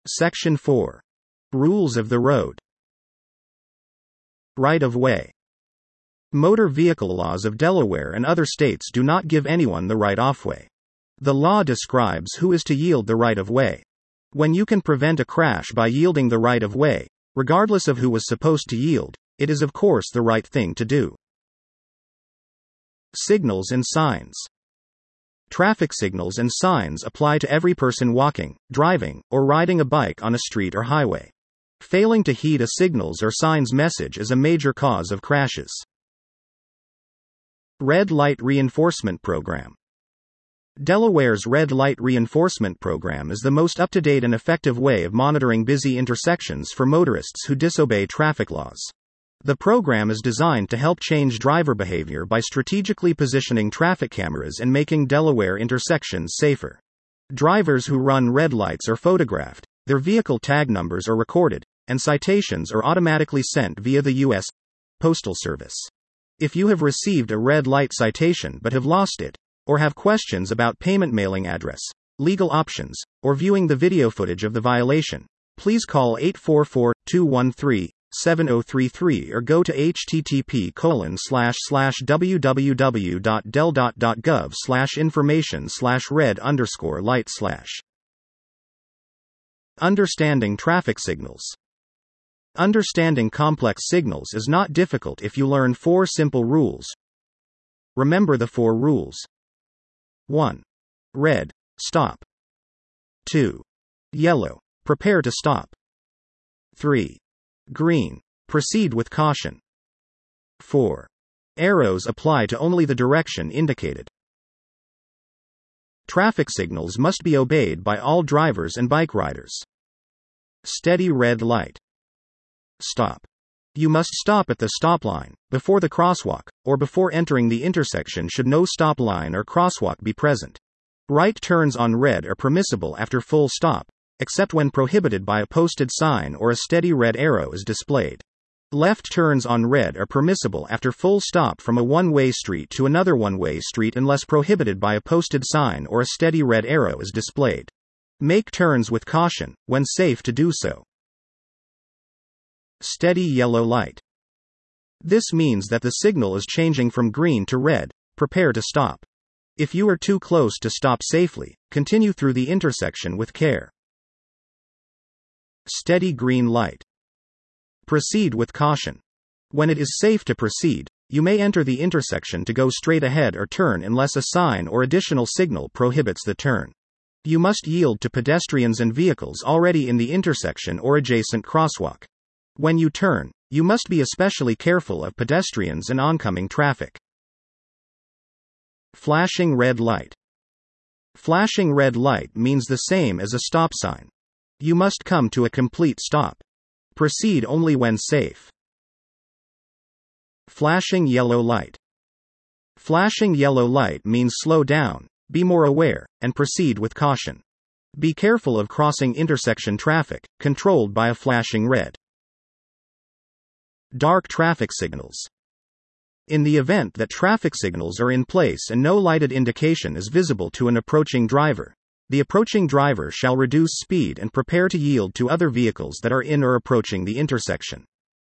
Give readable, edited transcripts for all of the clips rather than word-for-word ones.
Section 4. Rules of the road. Right of way. Motor vehicle laws of Delaware and other states do not give anyone the right of way. The law describes who is to yield the right of way. When you can prevent a crash by yielding the right of way, regardless of who was supposed to yield, it is of course the right thing to do. Signals and signs. Traffic signals and signs apply to every person walking, driving, or riding a bike on a street or highway. Failing to heed a signals or signs message is a major cause of crashes. Red Light Reinforcement Program. Delaware's Red Light Reinforcement Program is the most up-to-date and effective way of monitoring busy intersections for motorists who disobey traffic laws. The program is designed to help change driver behavior by strategically positioning traffic cameras and making Delaware intersections safer. Drivers who run red lights are photographed, their vehicle tag numbers are recorded, and citations are automatically sent via the U.S. Postal Service. If you have received a red light citation but have lost it, or have questions about payment mailing address, legal options, or viewing the video footage of the violation, please call 844-213-7033 or go to http://www.del.gov/information/red_light/. Understanding traffic signals. Understanding complex signals is not difficult if you learn 4 simple rules. Remember the 4 rules. 1. Red, stop. 2. Yellow, prepare to stop. 3. Green, proceed with caution. 4. Arrows apply to only the direction indicated. Traffic signals must be obeyed by all drivers and bike riders. Steady red light. Stop. You must stop at the stop line, before the crosswalk, or before entering the intersection should no stop line or crosswalk be present. Right turns on red are permissible after full stop, except when prohibited by a posted sign or a steady red arrow is displayed. Left turns on red are permissible after full stop from a one-way street to another one-way street unless prohibited by a posted sign or a steady red arrow is displayed. Make turns with caution, when safe to do so. Steady yellow light. This means that the signal is changing from green to red, prepare to stop. If you are too close to stop safely, continue through the intersection with care. Steady green light. Proceed with caution. When it is safe to proceed, you may enter the intersection to go straight ahead or turn unless a sign or additional signal prohibits the turn. You must yield to pedestrians and vehicles already in the intersection or adjacent crosswalk. When you turn, you must be especially careful of pedestrians and oncoming traffic. Flashing red light. Flashing red light means the same as a stop sign. You must come to a complete stop. Proceed only when safe. Flashing yellow light. Flashing yellow light means slow down, be more aware, and proceed with caution. Be careful of crossing intersection traffic, controlled by a flashing red. Dark traffic signals. In the event that traffic signals are in place and no lighted indication is visible to an approaching driver, the approaching driver shall reduce speed and prepare to yield to other vehicles that are in or approaching the intersection.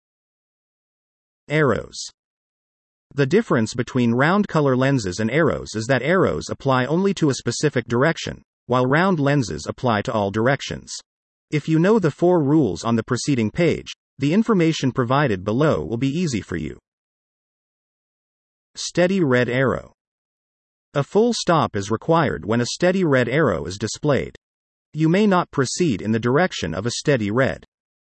Arrows. The difference between round color lenses and arrows is that arrows apply only to a specific direction, while round lenses apply to all directions. If you know the 4 rules on the preceding page, the information provided below will be easy for you. Steady red arrow. A full stop is required when a steady red arrow is displayed. You may not proceed in the direction of a steady red.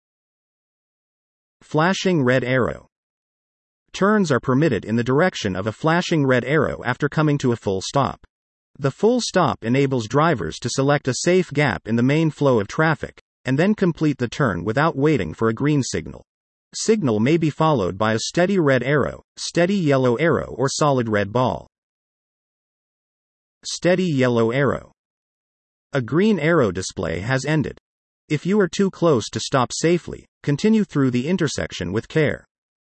Flashing red arrow. Turns are permitted in the direction of a flashing red arrow after coming to a full stop. The full stop enables drivers to select a safe gap in the main flow of traffic, and then complete the turn without waiting for a green signal. Signal may be followed by a steady red arrow, steady yellow arrow, or solid red ball. Steady yellow arrow. A green arrow display has ended. If you are too close to stop safely, continue through the intersection with care.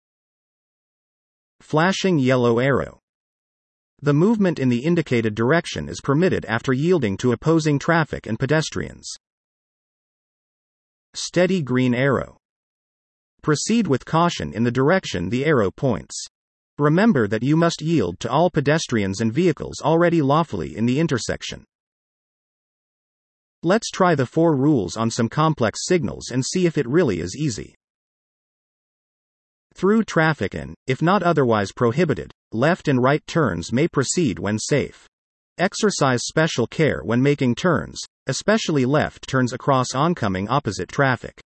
Flashing yellow arrow. The movement in the indicated direction is permitted after yielding to opposing traffic and pedestrians. Steady green arrow. Proceed with caution in the direction the arrow points. Remember that you must yield to all pedestrians and vehicles already lawfully in the intersection. Let's try the 4 rules on some complex signals and see if it really is easy. Through traffic and, if not otherwise prohibited, left and right turns may proceed when safe. Exercise special care when making turns, especially left turns across oncoming opposite traffic.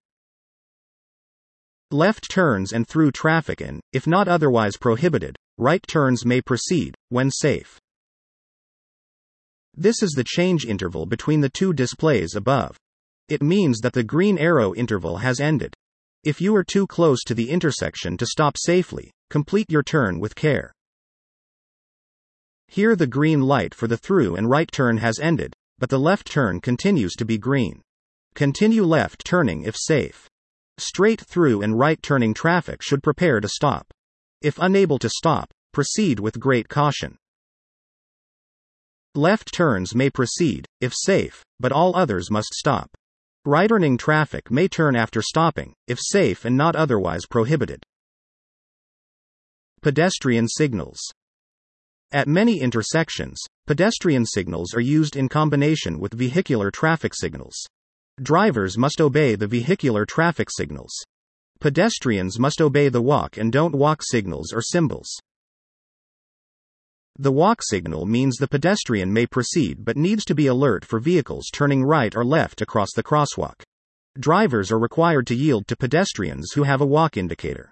Left turns and through traffic and, if not otherwise prohibited, right turns may proceed, when safe. This is the change interval between the 2 displays above. It means that the green arrow interval has ended. If you are too close to the intersection to stop safely, complete your turn with care. Here the green light for the through and right turn has ended, but the left turn continues to be green. Continue left turning if safe. Straight through and right turning traffic should prepare to stop. If unable to stop, proceed with great caution. Left turns may proceed, if safe, but all others must stop. Right-turning traffic may turn after stopping, if safe and not otherwise prohibited. Pedestrian signals. At many intersections, pedestrian signals are used in combination with vehicular traffic signals. Drivers must obey the vehicular traffic signals. Pedestrians must obey the walk and don't walk signals or symbols. The walk signal means the pedestrian may proceed but needs to be alert for vehicles turning right or left across the crosswalk. Drivers are required to yield to pedestrians who have a walk indicator.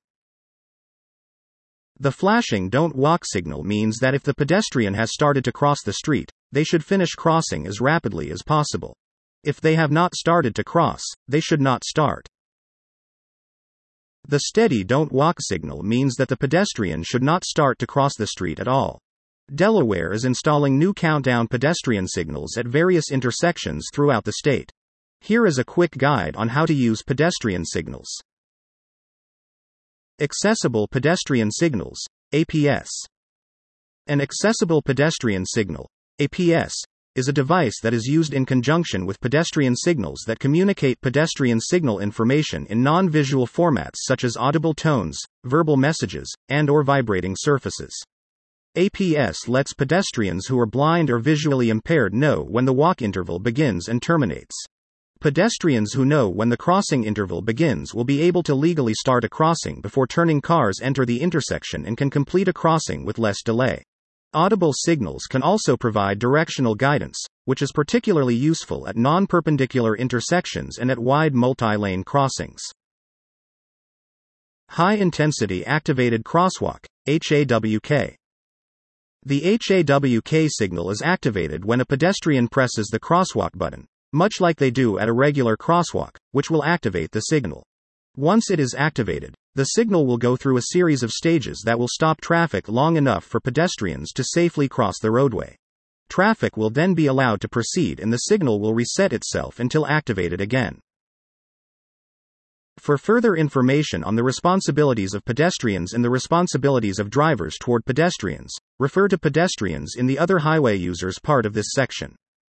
The flashing don't walk signal means that if the pedestrian has started to cross the street, they should finish crossing as rapidly as possible. If they have not started to cross, they should not start. The steady don't walk signal means that the pedestrian should not start to cross the street at all. Delaware is installing new countdown pedestrian signals at various intersections throughout the state. Here is a quick guide on how to use pedestrian signals. Accessible pedestrian signals, APS. An accessible pedestrian signal, APS, is a device that is used in conjunction with pedestrian signals that communicate pedestrian signal information in non-visual formats such as audible tones, verbal messages, and/or vibrating surfaces. APS lets pedestrians who are blind or visually impaired know when the walk interval begins and terminates. Pedestrians who know when the crossing interval begins will be able to legally start a crossing before turning cars enter the intersection and can complete a crossing with less delay. Audible signals can also provide directional guidance, which is particularly useful at non-perpendicular intersections and at wide multi-lane crossings. High-intensity activated crosswalk, HAWK. The HAWK signal is activated when a pedestrian presses the crosswalk button, much like they do at a regular crosswalk, which will activate the signal. Once it is activated, the signal will go through a series of stages that will stop traffic long enough for pedestrians to safely cross the roadway. Traffic will then be allowed to proceed and the signal will reset itself until activated again. For further information on the responsibilities of pedestrians and the responsibilities of drivers toward pedestrians, refer to pedestrians in the other highway users part of this section.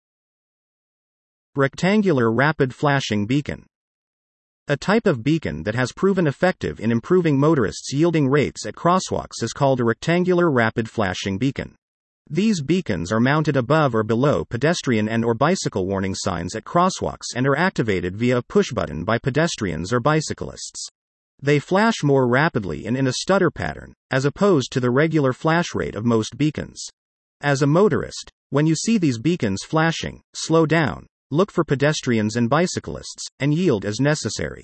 Rectangular rapid flashing beacon. A type of beacon that has proven effective in improving motorists' yielding rates at crosswalks is called a rectangular rapid flashing beacon. These beacons are mounted above or below pedestrian and/or bicycle warning signs at crosswalks and are activated via a push button by pedestrians or bicyclists. They flash more rapidly and in a stutter pattern, as opposed to the regular flash rate of most beacons. As a motorist, when you see these beacons flashing, slow down, look for pedestrians and bicyclists, and yield as necessary.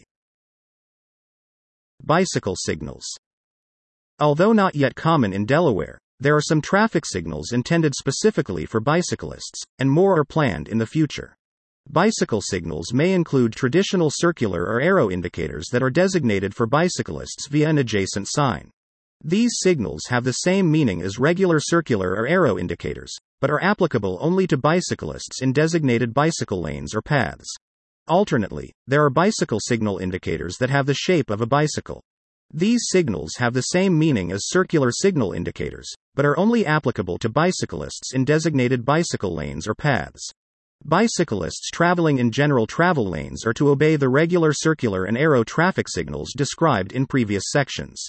Bicycle signals. Although not yet common in Delaware, there are some traffic signals intended specifically for bicyclists, and more are planned in the future. Bicycle signals may include traditional circular or arrow indicators that are designated for bicyclists via an adjacent sign. These signals have the same meaning as regular circular or arrow indicators, but are applicable only to bicyclists in designated bicycle lanes or paths. Alternately, there are bicycle signal indicators that have the shape of a bicycle. These signals have the same meaning as circular signal indicators, but are only applicable to bicyclists in designated bicycle lanes or paths. Bicyclists traveling in general travel lanes are to obey the regular circular and arrow traffic signals described in previous sections.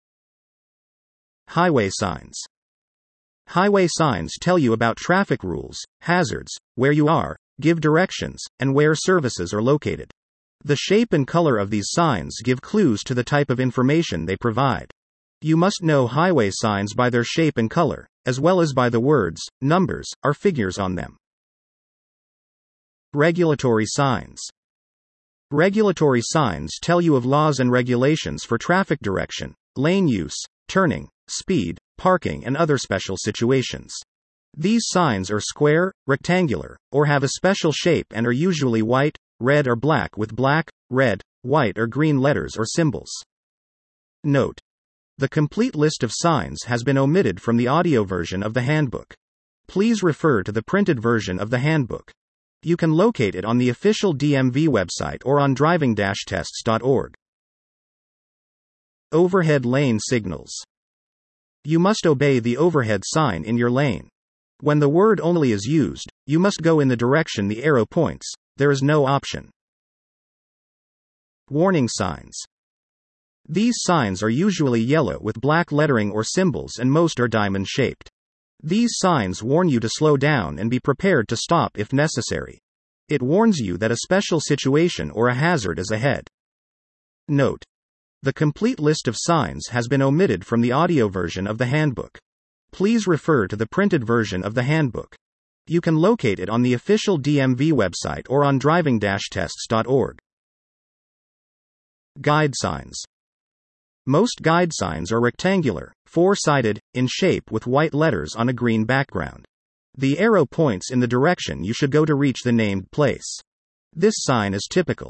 Highway signs. Highway signs tell you about traffic rules, hazards, where you are, give directions, and where services are located. The shape and color of these signs give clues to the type of information they provide. You must know highway signs by their shape and color, as well as by the words, numbers, or figures on them. Regulatory signs. Regulatory signs tell you of laws and regulations for traffic direction, lane use, turning, speed, parking, and other special situations. These signs are square, rectangular, or have a special shape and are usually white, red, or black with black, red, white, or green letters or symbols. Note: the complete list of signs has been omitted from the audio version of the handbook. Please refer to the printed version of the handbook. You can locate it on the official DMV website or on driving-tests.org. Overhead lane signals. You must obey the overhead sign in your lane. When the word only is used, you must go in the direction the arrow points. There is no option. Warning signs. These signs are usually yellow with black lettering or symbols, and most are diamond-shaped. These signs warn you to slow down and be prepared to stop if necessary. It warns you that a special situation or a hazard is ahead. Note: the complete list of signs has been omitted from the audio version of the handbook. Please refer to the printed version of the handbook. You can locate it on the official DMV website or on driving-tests.org. Guide signs. Most guide signs are rectangular, four-sided, in shape with white letters on a green background. The arrow points in the direction you should go to reach the named place. This sign is typical.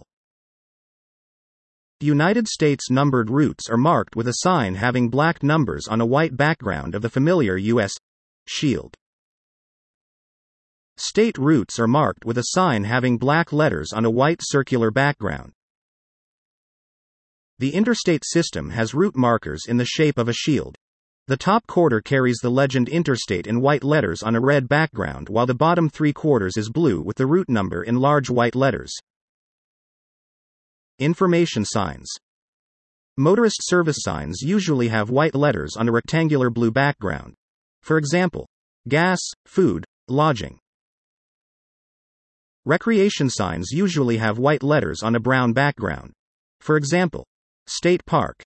United States numbered routes are marked with a sign having black numbers on a white background of the familiar U.S. shield. State routes are marked with a sign having black letters on a white circular background. The interstate system has route markers in the shape of a shield. The top quarter carries the legend Interstate in white letters on a red background, while the bottom 3/4 is blue with the route number in large white letters. Information signs. Motorist service signs usually have white letters on a rectangular blue background. For example, gas, food, lodging. Recreation signs usually have white letters on a brown background. For example, State Park.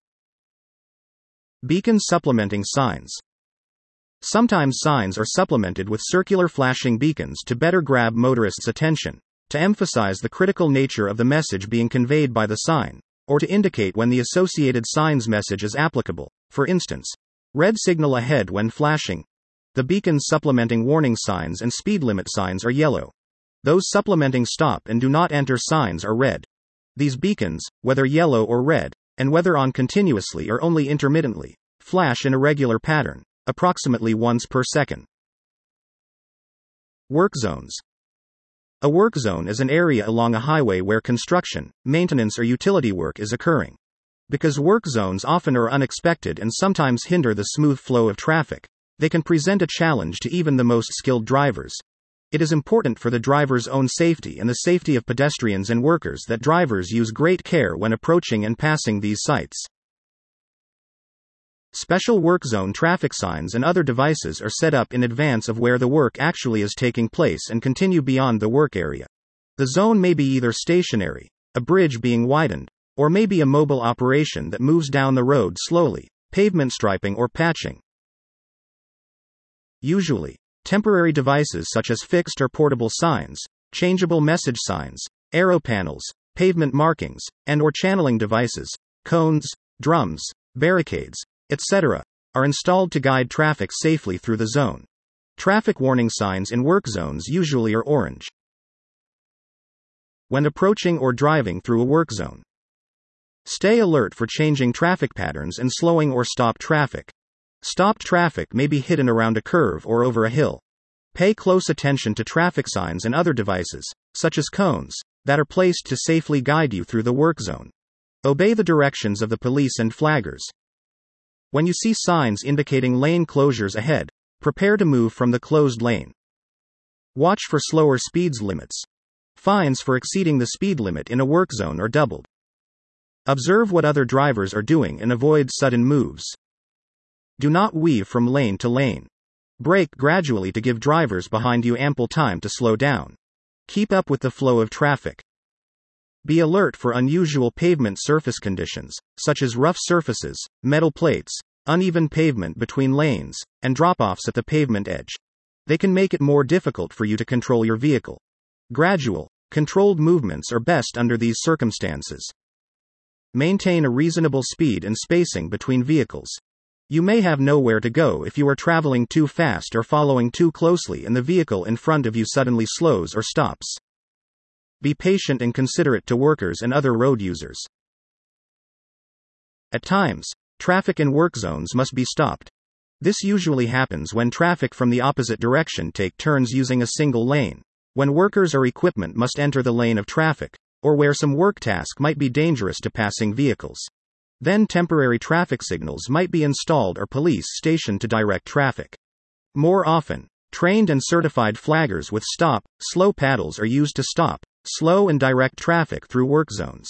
Beacon supplementing signs. Sometimes signs are supplemented with circular flashing beacons to better grab motorists' attention, to emphasize the critical nature of the message being conveyed by the sign, or to indicate when the associated sign's message is applicable. For instance, red signal ahead when flashing. The beacons supplementing warning signs and speed limit signs are yellow. Those supplementing stop and do not enter signs are red. These beacons, whether yellow or red, and whether on continuously or only intermittently, flash in a regular pattern, approximately once per second. Work zones. A work zone is an area along a highway where construction, maintenance, or utility work is occurring. Because work zones often are unexpected and sometimes hinder the smooth flow of traffic, they can present a challenge to even the most skilled drivers. It is important for the driver's own safety and the safety of pedestrians and workers that drivers use great care when approaching and passing these sites. Special work zone traffic signs and other devices are set up in advance of where the work actually is taking place and continue beyond the work area. The zone may be either stationary, a bridge being widened, or may be a mobile operation that moves down the road slowly, pavement striping or patching. Usually, temporary devices such as fixed or portable signs, changeable message signs, arrow panels, pavement markings, and/or channeling devices, cones, drums, barricades, etc., are installed to guide traffic safely through the zone. Traffic warning signs in work zones usually are orange. When approaching or driving through a work zone, stay alert for changing traffic patterns and slowing or stop traffic. Stopped traffic may be hidden around a curve or over a hill. Pay close attention to traffic signs and other devices, such as cones, that are placed to safely guide you through the work zone. Obey the directions of the police and flaggers. When you see signs indicating lane closures ahead, prepare to move from the closed lane. Watch for slower speeds limits. Fines for exceeding the speed limit in a work zone are doubled. Observe what other drivers are doing and avoid sudden moves. Do not weave from lane to lane. Brake gradually to give drivers behind you ample time to slow down. Keep up with the flow of traffic. Be alert for unusual pavement surface conditions, such as rough surfaces, metal plates, uneven pavement between lanes, and drop-offs at the pavement edge. They can make it more difficult for you to control your vehicle. Gradual, controlled movements are best under these circumstances. Maintain a reasonable speed and spacing between vehicles. You may have nowhere to go if you are traveling too fast or following too closely and the vehicle in front of you suddenly slows or stops. Be patient and considerate to workers and other road users. At times, traffic in work zones must be stopped. This usually happens when traffic from the opposite direction take turns using a single lane, when workers or equipment must enter the lane of traffic, or where some work task might be dangerous to passing vehicles. Then temporary traffic signals might be installed or police stationed to direct traffic. More often, trained and certified flaggers with stop, slow paddles are used to stop, slow and direct traffic through work zones.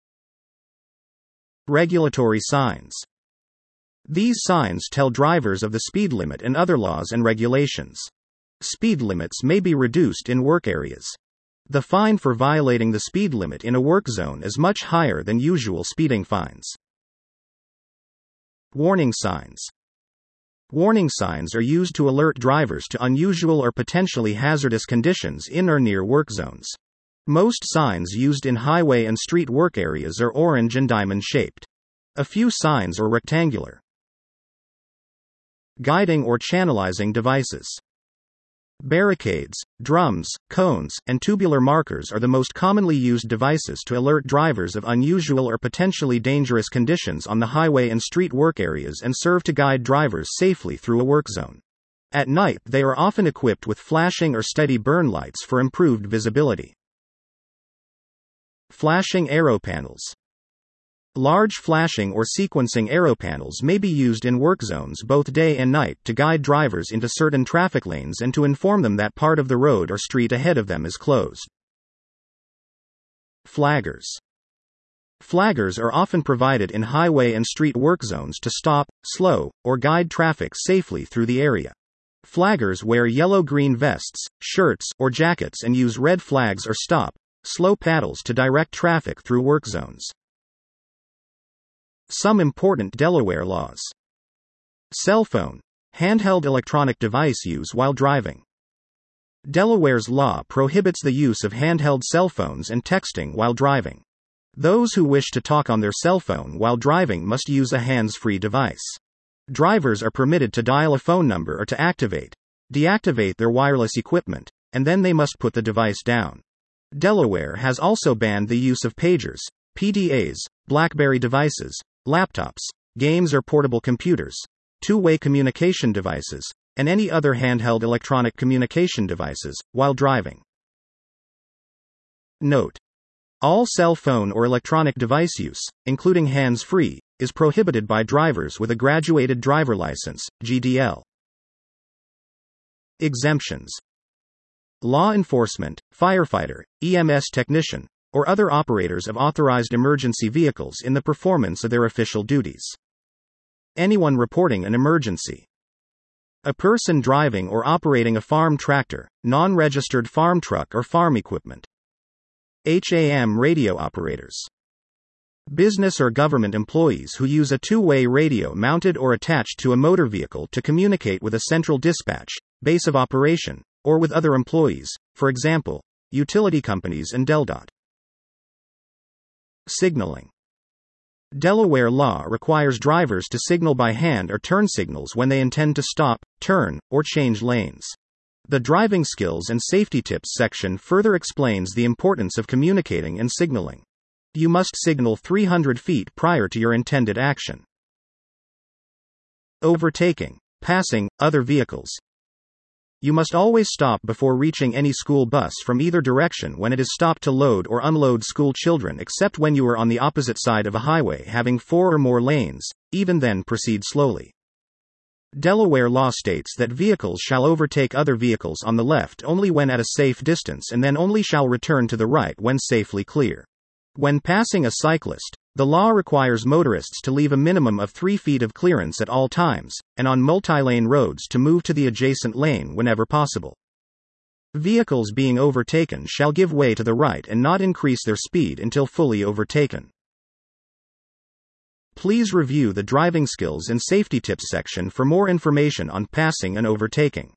Regulatory signs. These signs tell drivers of the speed limit and other laws and regulations. Speed limits may be reduced in work areas. The fine for violating the speed limit in a work zone is much higher than usual speeding fines. Warning signs. Warning signs are used to alert drivers to unusual or potentially hazardous conditions in or near work zones. Most signs used in highway and street work areas are orange and diamond-shaped. A few signs are rectangular. Guiding or channelizing devices. Barricades, drums, cones, and tubular markers are the most commonly used devices to alert drivers of unusual or potentially dangerous conditions on the highway and street work areas and serve to guide drivers safely through a work zone. At night, they are often equipped with flashing or steady burn lights for improved visibility. Flashing arrow panels. Large flashing or sequencing arrow panels may be used in work zones both day and night to guide drivers into certain traffic lanes and to inform them that part of the road or street ahead of them is closed. Flaggers. Flaggers are often provided in highway and street work zones to stop, slow, or guide traffic safely through the area. Flaggers wear yellow-green vests, shirts, or jackets and use red flags or stop, slow paddles to direct traffic through work zones. Some important Delaware laws. Cell phone, handheld electronic device use while driving. Delaware's law prohibits the use of handheld cell phones and texting while driving. Those who wish to talk on their cell phone while driving must use a hands-free device. Drivers are permitted to dial a phone number or to deactivate their wireless equipment, and then they must put the device down. Delaware has also banned the use of pagers, PDAs, BlackBerry devices, laptops, games or portable computers, two-way communication devices, and any other handheld electronic communication devices, while driving. Note: all cell phone or electronic device use, including hands-free, is prohibited by drivers with a graduated driver license, GDL. Exemptions. Law enforcement, firefighter, EMS technician, or other operators of authorized emergency vehicles in the performance of their official duties. Anyone reporting an emergency. A person driving or operating a farm tractor, non-registered farm truck or farm equipment. HAM radio operators. Business or government employees who use a two-way radio mounted or attached to a motor vehicle to communicate with a central dispatch, base of operation, or with other employees, for example, utility companies and DelDOT. Signaling. Delaware law requires drivers to signal by hand or turn signals when they intend to stop, turn, or change lanes. The driving skills and safety tips section further explains the importance of communicating and signaling. You must signal 300 feet prior to your intended action. Overtaking, passing, other vehicles. You must always stop before reaching any school bus from either direction when it is stopped to load or unload school children, except when you are on the opposite side of a highway having 4 or more lanes, even then proceed slowly. Delaware law states that vehicles shall overtake other vehicles on the left only when at a safe distance and then only shall return to the right when safely clear. When passing a cyclist, the law requires motorists to leave a minimum of 3 feet of clearance at all times, and on multi-lane roads to move to the adjacent lane whenever possible. Vehicles being overtaken shall give way to the right and not increase their speed until fully overtaken. Please review the Driving Skills and Safety Tips section for more information on passing and overtaking.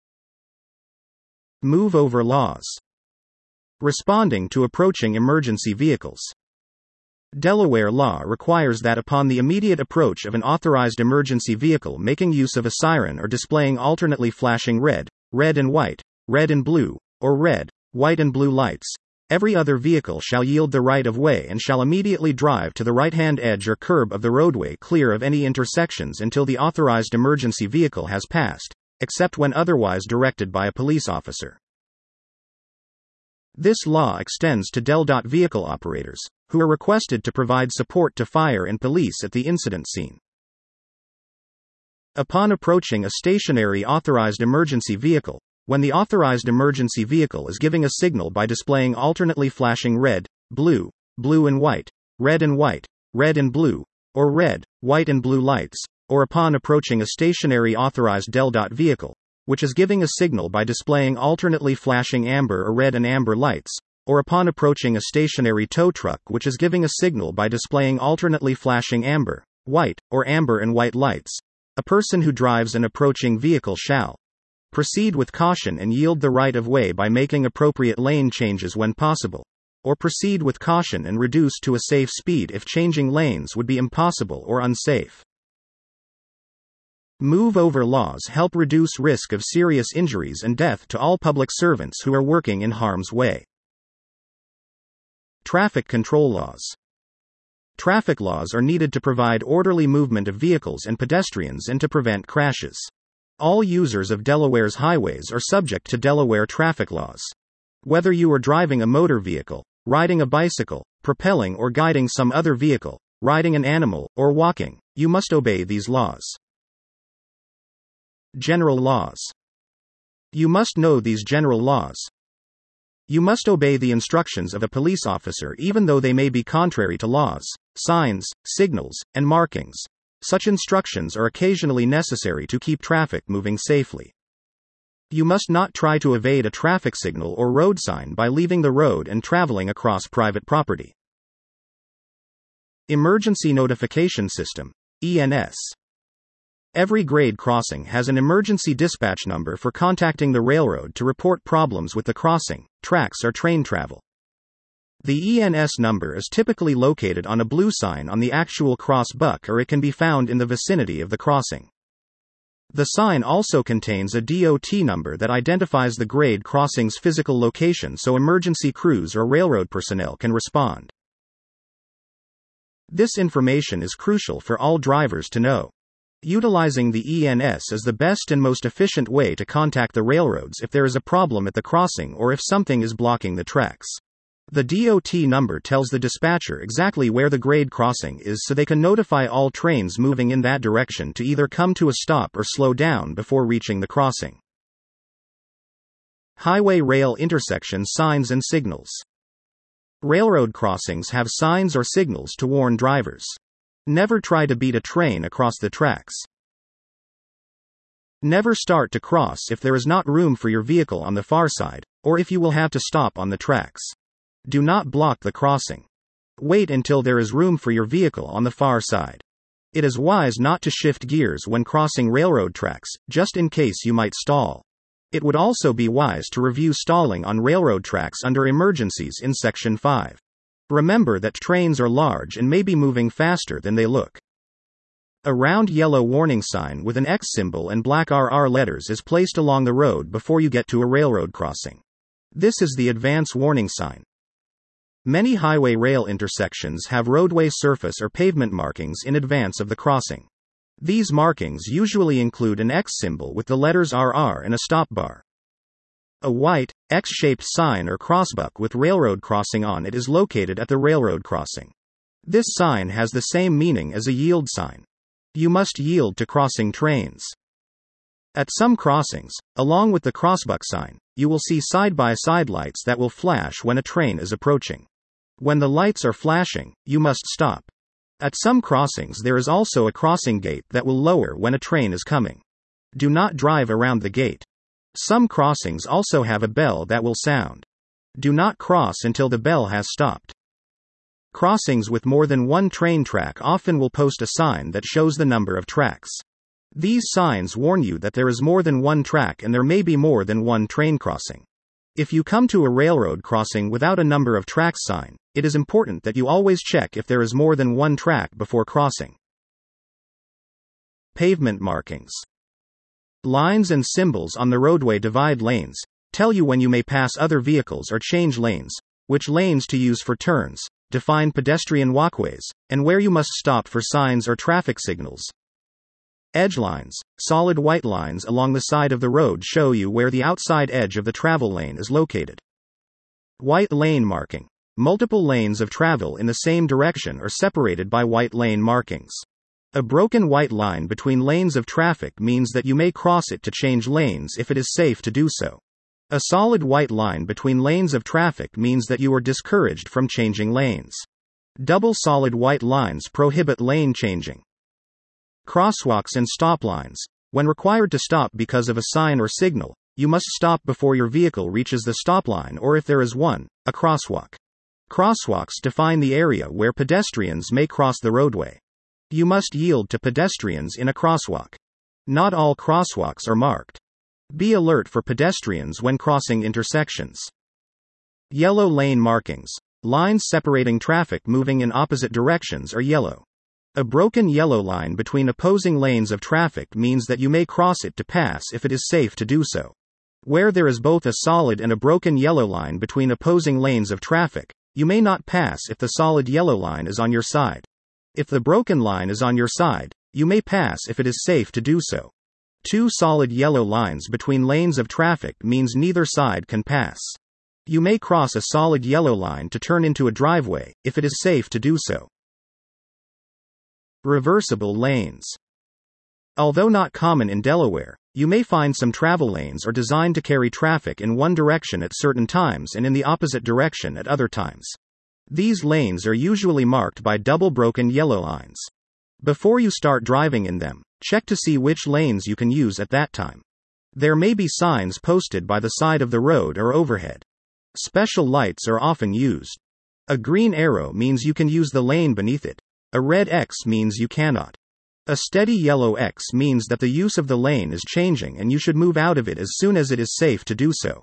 Move over laws. Responding to approaching emergency vehicles. Delaware law requires that upon the immediate approach of an authorized emergency vehicle making use of a siren or displaying alternately flashing red, red and white, red and blue, or red, white and blue lights, every other vehicle shall yield the right of way and shall immediately drive to the right-hand edge or curb of the roadway clear of any intersections until the authorized emergency vehicle has passed, except when otherwise directed by a police officer. This law extends to DEL. Vehicle operators, who are requested to provide support to fire and police at the incident scene. Upon approaching a stationary authorized emergency vehicle, when the authorized emergency vehicle is giving a signal by displaying alternately flashing red, blue, blue and white, red and blue, or red, white and blue lights, or upon approaching a stationary authorized DEL. Vehicle, which is giving a signal by displaying alternately flashing amber or red and amber lights, or upon approaching a stationary tow truck which is giving a signal by displaying alternately flashing amber, white, or amber and white lights, a person who drives an approaching vehicle shall proceed with caution and yield the right of way by making appropriate lane changes when possible, or proceed with caution and reduce to a safe speed if changing lanes would be impossible or unsafe. Move over laws help reduce risk of serious injuries and death to all public servants who are working in harm's way. Traffic control laws. Traffic laws are needed to provide orderly movement of vehicles and pedestrians and to prevent crashes. All users of Delaware's highways are subject to Delaware traffic laws. Whether you are driving a motor vehicle, riding a bicycle, propelling or guiding some other vehicle, riding an animal, or walking, you must obey these laws. General laws. You must know these general laws. You must obey the instructions of a police officer even though they may be contrary to laws, signs, signals, and markings. Such instructions are occasionally necessary to keep traffic moving safely. You must not try to evade a traffic signal or road sign by leaving the road and traveling across private property. Emergency Notification System, ENS. Every grade crossing has an emergency dispatch number for contacting the railroad to report problems with the crossing, tracks or train travel. The ENS number is typically located on a blue sign on the actual cross buck or it can be found in the vicinity of the crossing. The sign also contains a DOT number that identifies the grade crossing's physical location so emergency crews or railroad personnel can respond. This information is crucial for all drivers to know. Utilizing the ENS is the best and most efficient way to contact the railroads if there is a problem at the crossing or if something is blocking the tracks. The DOT number tells the dispatcher exactly where the grade crossing is so they can notify all trains moving in that direction to either come to a stop or slow down before reaching the crossing. Highway rail intersection signs and signals. Railroad crossings have signs or signals to warn drivers. Never try to beat a train across the tracks. Never start to cross if there is not room for your vehicle on the far side, or if you will have to stop on the tracks. Do not block the crossing. Wait until there is room for your vehicle on the far side. It is wise not to shift gears when crossing railroad tracks, just in case you might stall. It would also be wise to review stalling on railroad tracks under emergencies in Section 5. Remember that trains are large and may be moving faster than they look. A round yellow warning sign with an X symbol and black RR letters is placed along the road before you get to a railroad crossing. This is the advance warning sign. Many highway rail intersections have roadway surface or pavement markings in advance of the crossing. These markings usually include an X symbol with the letters RR and a stop bar. A white, X-shaped sign or crossbuck with railroad crossing on it is located at the railroad crossing. This sign has the same meaning as a yield sign. You must yield to crossing trains. At some crossings, along with the crossbuck sign, you will see side-by-side lights that will flash when a train is approaching. When the lights are flashing, you must stop. At some crossings there is also a crossing gate that will lower when a train is coming. Do not drive around the gate. Some crossings also have a bell that will sound. Do not cross until the bell has stopped. Crossings with more than one train track often will post a sign that shows the number of tracks. These signs warn you that there is more than one track and there may be more than one train crossing. If you come to a railroad crossing without a number of tracks sign, it is important that you always check if there is more than one track before crossing. Pavement markings. Lines and symbols on the roadway divide lanes, tell you when you may pass other vehicles or change lanes, which lanes to use for turns, define pedestrian walkways, and where you must stop for signs or traffic signals. Edge lines, solid white lines along the side of the road show you where the outside edge of the travel lane is located. White lane marking. Multiple lanes of travel in the same direction are separated by white lane markings. A broken white line between lanes of traffic means that you may cross it to change lanes if it is safe to do so. A solid white line between lanes of traffic means that you are discouraged from changing lanes. Double solid white lines prohibit lane changing. Crosswalks and stop lines. When required to stop because of a sign or signal, you must stop before your vehicle reaches the stop line or if there is one, a crosswalk. Crosswalks define the area where pedestrians may cross the roadway. You must yield to pedestrians in a crosswalk. Not all crosswalks are marked. Be alert for pedestrians when crossing intersections. Yellow lane markings. Lines separating traffic moving in opposite directions are yellow. A broken yellow line between opposing lanes of traffic means that you may cross it to pass if it is safe to do so. Where there is both a solid and a broken yellow line between opposing lanes of traffic, you may not pass if the solid yellow line is on your side. If the broken line is on your side, you may pass if it is safe to do so. Two solid yellow lines between lanes of traffic means neither side can pass. You may cross a solid yellow line to turn into a driveway, if it is safe to do so. Reversible lanes. Although not common in Delaware, you may find some travel lanes are designed to carry traffic in one direction at certain times and in the opposite direction at other times. These lanes are usually marked by double broken yellow lines. Before you start driving in them, check to see which lanes you can use at that time. There may be signs posted by the side of the road or overhead. Special lights are often used. A green arrow means you can use the lane beneath it. A red X means you cannot. A steady yellow X means that the use of the lane is changing and you should move out of it as soon as it is safe to do so.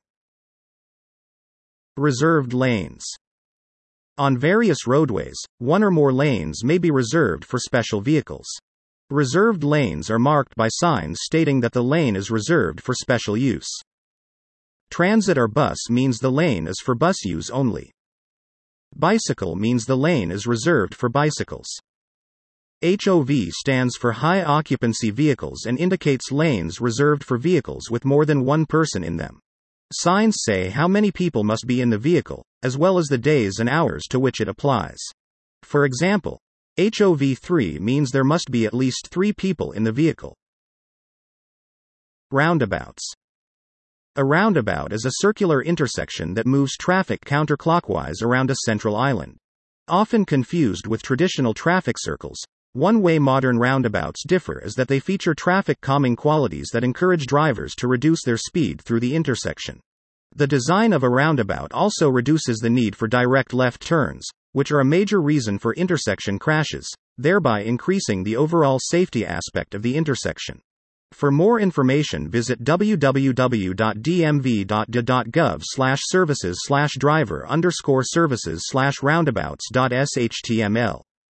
Reserved lanes. On various roadways, one or more lanes may be reserved for special vehicles. Reserved lanes are marked by signs stating that the lane is reserved for special use. Transit or bus means the lane is for bus use only. Bicycle means the lane is reserved for bicycles. HOV stands for high occupancy vehicles and indicates lanes reserved for vehicles with more than one person in them. Signs say how many people must be in the vehicle, as well as the days and hours to which it applies. For example, HOV 3 means there must be at least 3 people in the vehicle. Roundabouts. A roundabout is a circular intersection that moves traffic counterclockwise around a central island. Often confused with traditional traffic circles, one-way modern roundabouts differ is that they feature traffic calming qualities that encourage drivers to reduce their speed through the intersection. The design of a roundabout also reduces the need for direct left turns, which are a major reason for intersection crashes, thereby increasing the overall safety aspect of the intersection. For more information, visit www.dmv.gov/services/driver_services/roundabouts.html.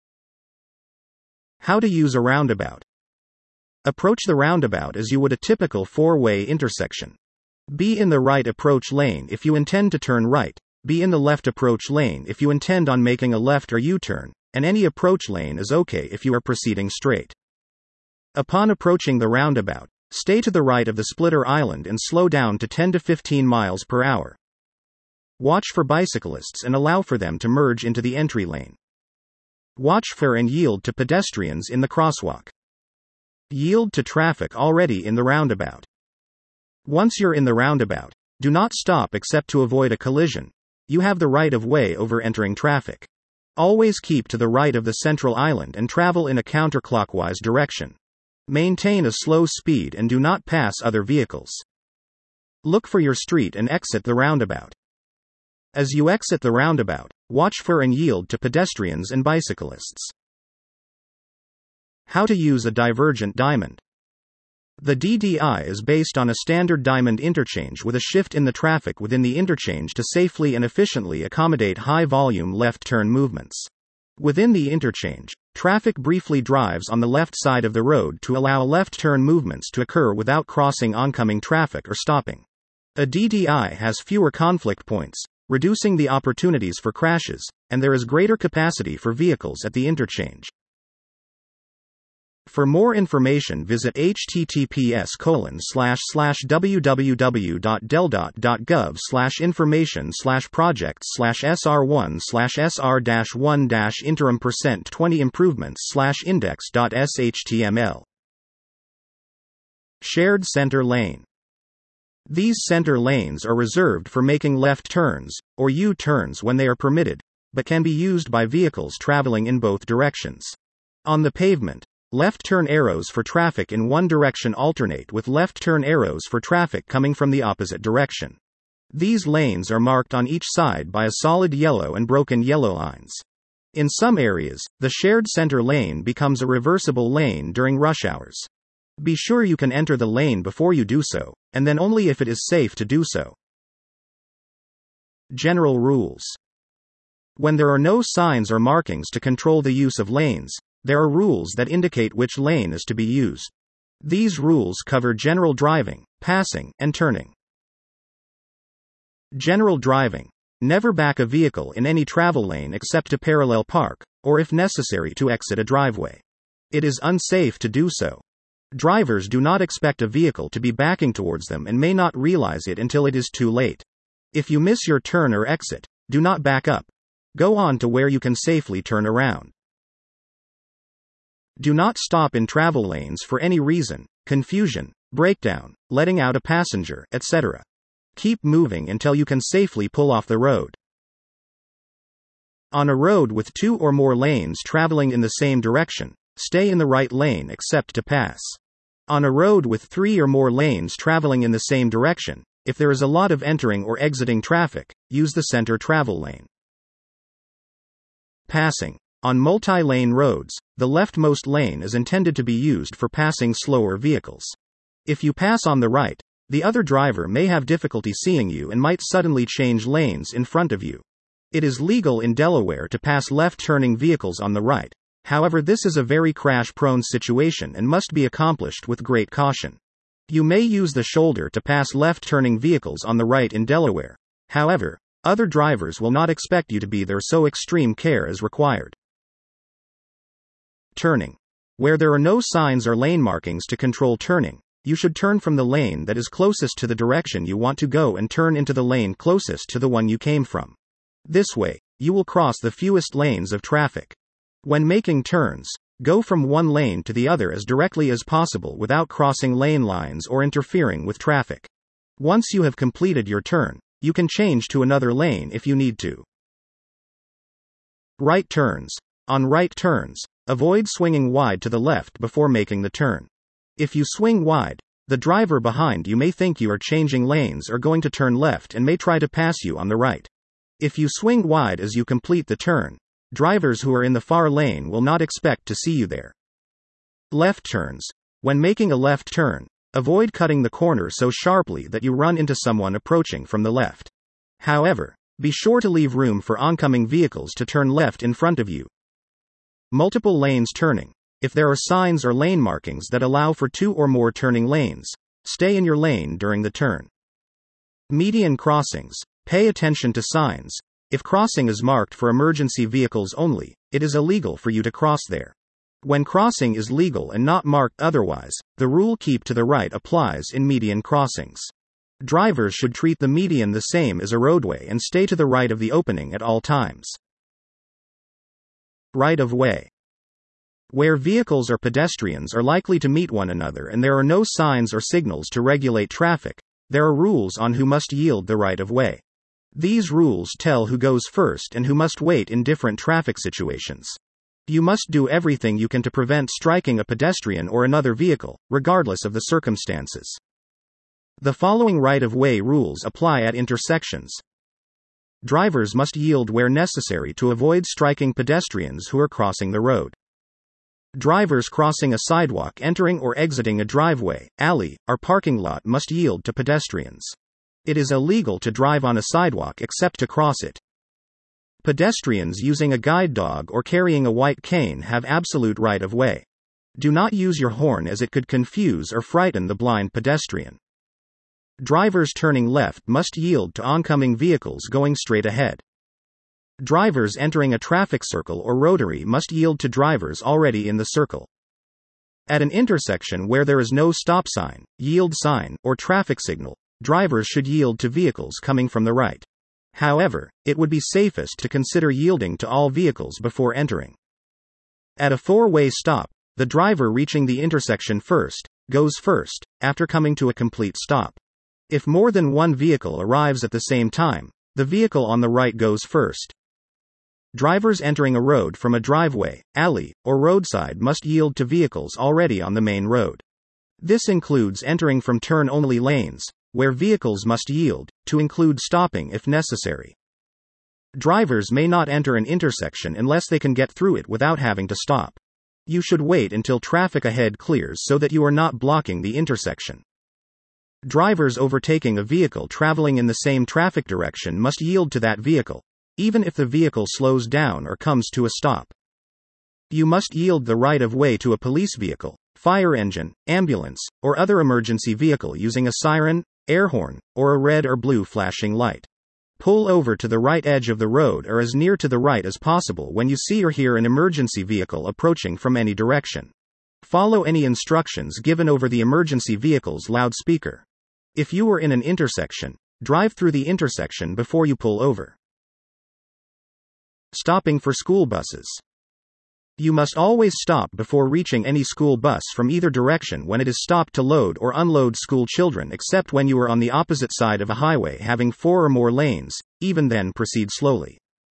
How to use a roundabout. Approach the roundabout as you would a typical four-way intersection. Be in the right approach lane if you intend to turn right, be in the left approach lane if you intend on making a left or U-turn, and any approach lane is okay if you are proceeding straight. Upon approaching the roundabout, stay to the right of the splitter island and slow down to 10 to 15 miles per hour. Watch for bicyclists and allow for them to merge into the entry lane. Watch for and yield to pedestrians in the crosswalk. Yield to traffic already in the roundabout. Once you're in the roundabout, do not stop except to avoid a collision. You have the right of way over entering traffic. Always keep to the right of the central island and travel in a counterclockwise direction. Maintain a slow speed and do not pass other vehicles. Look for your street and exit the roundabout. As you exit the roundabout, watch for and yield to pedestrians and bicyclists. How to use a divergent diamond. The DDI is based on a standard diamond interchange with a shift in the traffic within the interchange to safely and efficiently accommodate high-volume left turn movements. Within the interchange, traffic briefly drives on the left side of the road to allow left turn movements to occur without crossing oncoming traffic or stopping. A DDI has fewer conflict points, reducing the opportunities for crashes, and there is greater capacity for vehicles at the interchange. For more information, visit https://www.del.gov/information/project/sr1/sr-20improvements/index.html. Shared center lane. These center lanes are reserved for making left turns, or U-turns when they are permitted, but can be used by vehicles traveling in both directions. On the pavement, left turn arrows for traffic in one direction alternate with left turn arrows for traffic coming from the opposite direction. These lanes are marked on each side by a solid yellow and broken yellow lines. In some areas, the shared center lane becomes a reversible lane during rush hours. Be sure you can enter the lane before you do so, and then only if it is safe to do so. General rules. When there are no signs or markings to control the use of lanes, there are rules that indicate which lane is to be used. These rules cover general driving, passing, and turning. General driving. Never back a vehicle in any travel lane except to parallel park, or if necessary to exit a driveway. It is unsafe to do so. Drivers do not expect a vehicle to be backing towards them and may not realize it until it is too late. If you miss your turn or exit, do not back up. Go on to where you can safely turn around. Do not stop in travel lanes for any reason, confusion, breakdown, letting out a passenger, etc. Keep moving until you can safely pull off the road. On a road with two or more lanes traveling in the same direction, stay in the right lane except to pass. On a road with 3 or more lanes traveling in the same direction, if there is a lot of entering or exiting traffic, use the center travel lane. Passing. On multi-lane roads, the leftmost lane is intended to be used for passing slower vehicles. If you pass on the right, the other driver may have difficulty seeing you and might suddenly change lanes in front of you. It is legal in Delaware to pass left-turning vehicles on the right. However, this is a very crash-prone situation and must be accomplished with great caution. You may use the shoulder to pass left-turning vehicles on the right in Delaware. However, other drivers will not expect you to be there, so extreme care is required. Turning. Where there are no signs or lane markings to control turning, you should turn from the lane that is closest to the direction you want to go and turn into the lane closest to the one you came from. This way, you will cross the fewest lanes of traffic. When making turns, go from one lane to the other as directly as possible without crossing lane lines or interfering with traffic. Once you have completed your turn, you can change to another lane if you need to. Right turns. On right turns, avoid swinging wide to the left before making the turn. If you swing wide, the driver behind you may think you are changing lanes or going to turn left and may try to pass you on the right. If you swing wide as you complete the turn, drivers who are in the far lane will not expect to see you there. Left turns. When making a left turn, avoid cutting the corner so sharply that you run into someone approaching from the left. However, be sure to leave room for oncoming vehicles to turn left in front of you. Multiple lanes turning. If there are signs or lane markings that allow for 2 or more turning lanes, stay in your lane during the turn. Median crossings. Pay attention to signs. If crossing is marked for emergency vehicles only, it is illegal for you to cross there. When crossing is legal and not marked otherwise, the rule keep to the right applies in median crossings. Drivers should treat the median the same as a roadway and stay to the right of the opening at all times. Right of way. Where vehicles or pedestrians are likely to meet one another and there are no signs or signals to regulate traffic, there are rules on who must yield the right of way. These rules tell who goes first and who must wait in different traffic situations. You must do everything you can to prevent striking a pedestrian or another vehicle, regardless of the circumstances. The following right of way rules apply at intersections. Drivers must yield where necessary to avoid striking pedestrians who are crossing the road. Drivers crossing a sidewalk entering or exiting a driveway, alley, or parking lot must yield to pedestrians. It is illegal to drive on a sidewalk except to cross it. Pedestrians using a guide dog or carrying a white cane have absolute right of way. Do not use your horn as it could confuse or frighten the blind pedestrian. Drivers turning left must yield to oncoming vehicles going straight ahead. Drivers entering a traffic circle or rotary must yield to drivers already in the circle. At an intersection where there is no stop sign, yield sign, or traffic signal, drivers should yield to vehicles coming from the right. However, it would be safest to consider yielding to all vehicles before entering. At a four-way stop, the driver reaching the intersection first, goes first, after coming to a complete stop. If more than one vehicle arrives at the same time, the vehicle on the right goes first. Drivers entering a road from a driveway, alley, or roadside must yield to vehicles already on the main road. This includes entering from turn-only lanes, where vehicles must yield, to include stopping if necessary. Drivers may not enter an intersection unless they can get through it without having to stop. You should wait until traffic ahead clears so that you are not blocking the intersection. Drivers overtaking a vehicle traveling in the same traffic direction must yield to that vehicle, even if the vehicle slows down or comes to a stop. You must yield the right of way to a police vehicle, fire engine, ambulance, or other emergency vehicle using a siren, air horn, or a red or blue flashing light. Pull over to the right edge of the road or as near to the right as possible when you see or hear an emergency vehicle approaching from any direction. Follow any instructions given over the emergency vehicle's loudspeaker. If you are in an intersection, drive through the intersection before you pull over. Stopping for school buses. You must always stop before reaching any school bus from either direction when it is stopped to load or unload school children, except when you are on the opposite side of a highway having 4 or more lanes, even then proceed slowly.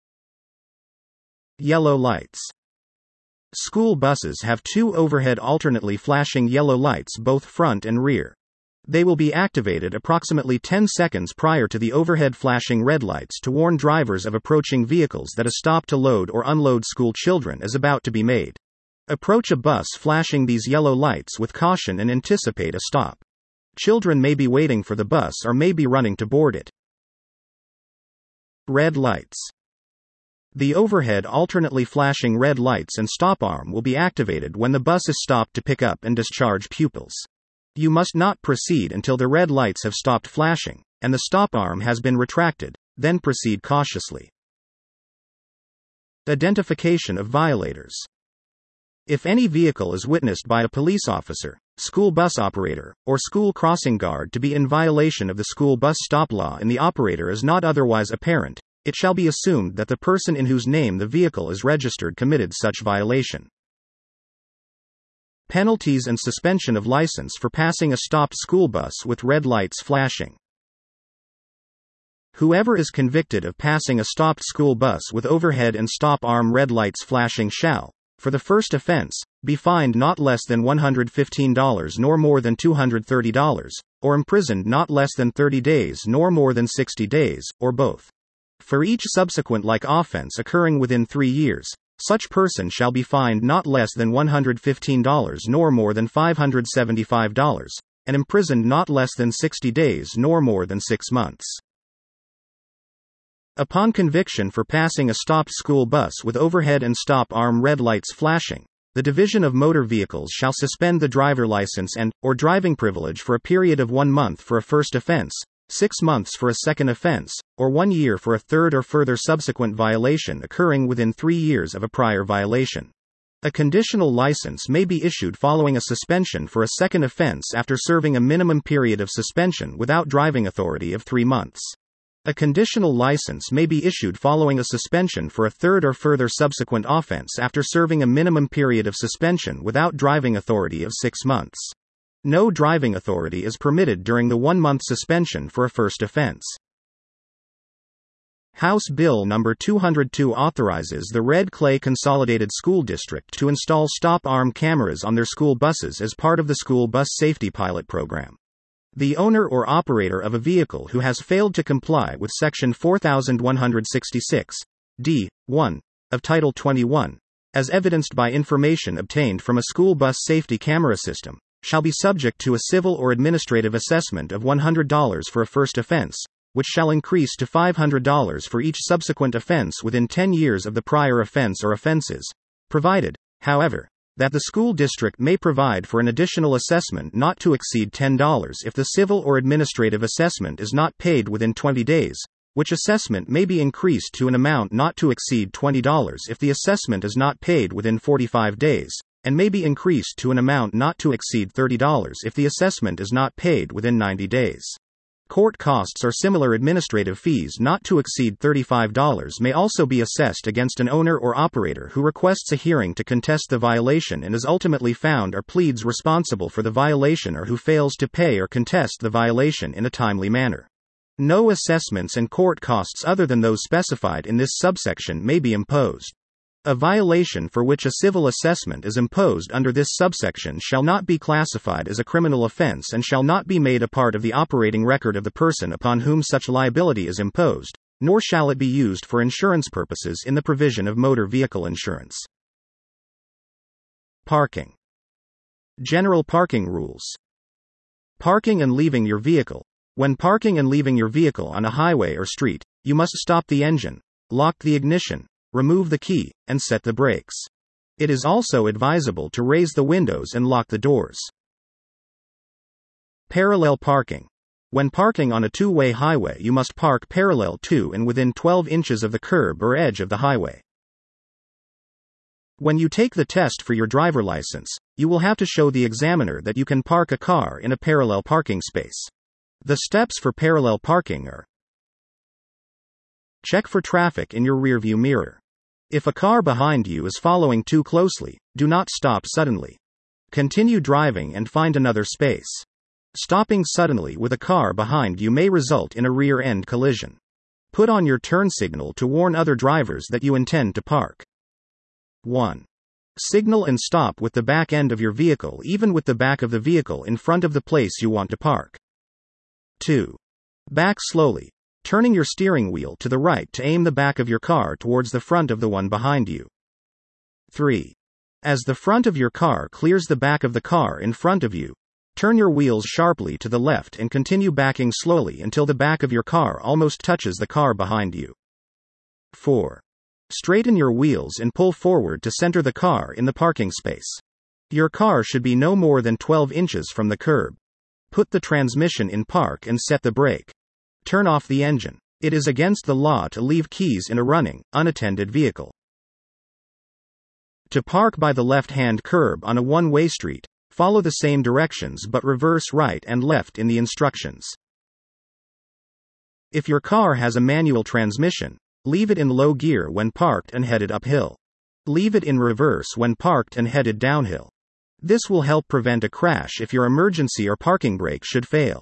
Yellow lights. School buses have 2 overhead alternately flashing yellow lights both front and rear. They will be activated approximately 10 seconds prior to the overhead flashing red lights to warn drivers of approaching vehicles that a stop to load or unload school children is about to be made. Approach a bus flashing these yellow lights with caution and anticipate a stop. Children may be waiting for the bus or may be running to board it. Red lights. The overhead alternately flashing red lights and stop arm will be activated when the bus is stopped to pick up and discharge pupils. You must not proceed until the red lights have stopped flashing, and the stop arm has been retracted, then proceed cautiously. Identification of violators. If any vehicle is witnessed by a police officer, school bus operator, or school crossing guard to be in violation of the school bus stop law and the operator is not otherwise apparent, it shall be assumed that the person in whose name the vehicle is registered committed such violation. Penalties and suspension of license for passing a stopped school bus with red lights flashing. Whoever is convicted of passing a stopped school bus with overhead and stop arm red lights flashing shall, for the first offense, be fined not less than $115 nor more than $230, or imprisoned not less than 30 days nor more than 60 days, or both. For each subsequent like offense occurring within 3 years, such person shall be fined not less than $115 nor more than $575, and imprisoned not less than 60 days nor more than 6 months. Upon conviction for passing a stopped school bus with overhead and stop arm red lights flashing, the Division of Motor Vehicles shall suspend the driver license and, or driving privilege for a period of 1 month for a first offense, 6 months for a second offense, or 1 year for a third or further subsequent violation occurring within 3 years of a prior violation. A conditional license may be issued following a suspension for a second offense after serving a minimum period of suspension without driving authority of 3 months. A conditional license may be issued following a suspension for a third or further subsequent offense after serving a minimum period of suspension without driving authority of 6 months. No driving authority is permitted during the 1-month suspension for a first offense. House Bill No. 202 authorizes the Red Clay Consolidated School District to install stop-arm cameras on their school buses as part of the School Bus Safety Pilot Program. The owner or operator of a vehicle who has failed to comply with Section 4166, D.1, of Title 21, as evidenced by information obtained from a school bus safety camera system, shall be subject to a civil or administrative assessment of $100 for a first offense, which shall increase to $500 for each subsequent offense within 10 years of the prior offense or offenses, provided, however, that the school district may provide for an additional assessment not to exceed $10 if the civil or administrative assessment is not paid within 20 days, which assessment may be increased to an amount not to exceed $20 if the assessment is not paid within 45 days, and may be increased to an amount not to exceed $30 if the assessment is not paid within 90 days. Court costs or similar administrative fees not to exceed $35 may also be assessed against an owner or operator who requests a hearing to contest the violation and is ultimately found or pleads responsible for the violation, or who fails to pay or contest the violation in a timely manner. No assessments and court costs other than those specified in this subsection may be imposed. A violation for which a civil assessment is imposed under this subsection shall not be classified as a criminal offense and shall not be made a part of the operating record of the person upon whom such liability is imposed, nor shall it be used for insurance purposes in the provision of motor vehicle insurance. Parking. General parking rules. Parking and leaving your vehicle. When parking and leaving your vehicle on a highway or street, you must stop the engine, lock the ignition, remove the key, and set the brakes. It is also advisable to raise the windows and lock the doors. Parallel parking. When parking on a two-way highway, you must park parallel to and within 12 inches of the curb or edge of the highway. When you take the test for your driver license, you will have to show the examiner that you can park a car in a parallel parking space. The steps for parallel parking are: check for traffic in your rearview mirror. If a car behind you is following too closely, do not stop suddenly. Continue driving and find another space. Stopping suddenly with a car behind you may result in a rear-end collision. Put on your turn signal to warn other drivers that you intend to park. 1. Signal and stop with the back end of your vehicle, even with the back of the vehicle in front of the place you want to park. 2. Back slowly, turning your steering wheel to the right to aim the back of your car towards the front of the one behind you. 3. As the front of your car clears the back of the car in front of you, turn your wheels sharply to the left and continue backing slowly until the back of your car almost touches the car behind you. 4. Straighten your wheels and pull forward to center the car in the parking space. Your car should be no more than 12 inches from the curb. Put the transmission in park and set the brake. Turn off the engine. It is against the law to leave keys in a running, unattended vehicle. To park by the left-hand curb on a one-way street, follow the same directions but reverse right and left in the instructions. If your car has a manual transmission, leave it in low gear when parked and headed uphill. Leave it in reverse when parked and headed downhill. This will help prevent a crash if your emergency or parking brake should fail.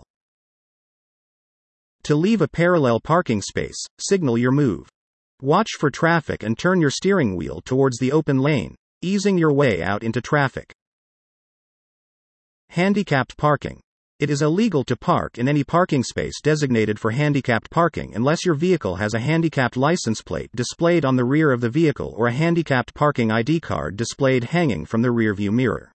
To leave a parallel parking space, signal your move. Watch for traffic and turn your steering wheel towards the open lane, easing your way out into traffic. Handicapped parking. It is illegal to park in any parking space designated for handicapped parking unless your vehicle has a handicapped license plate displayed on the rear of the vehicle or a handicapped parking ID card displayed hanging from the rearview mirror.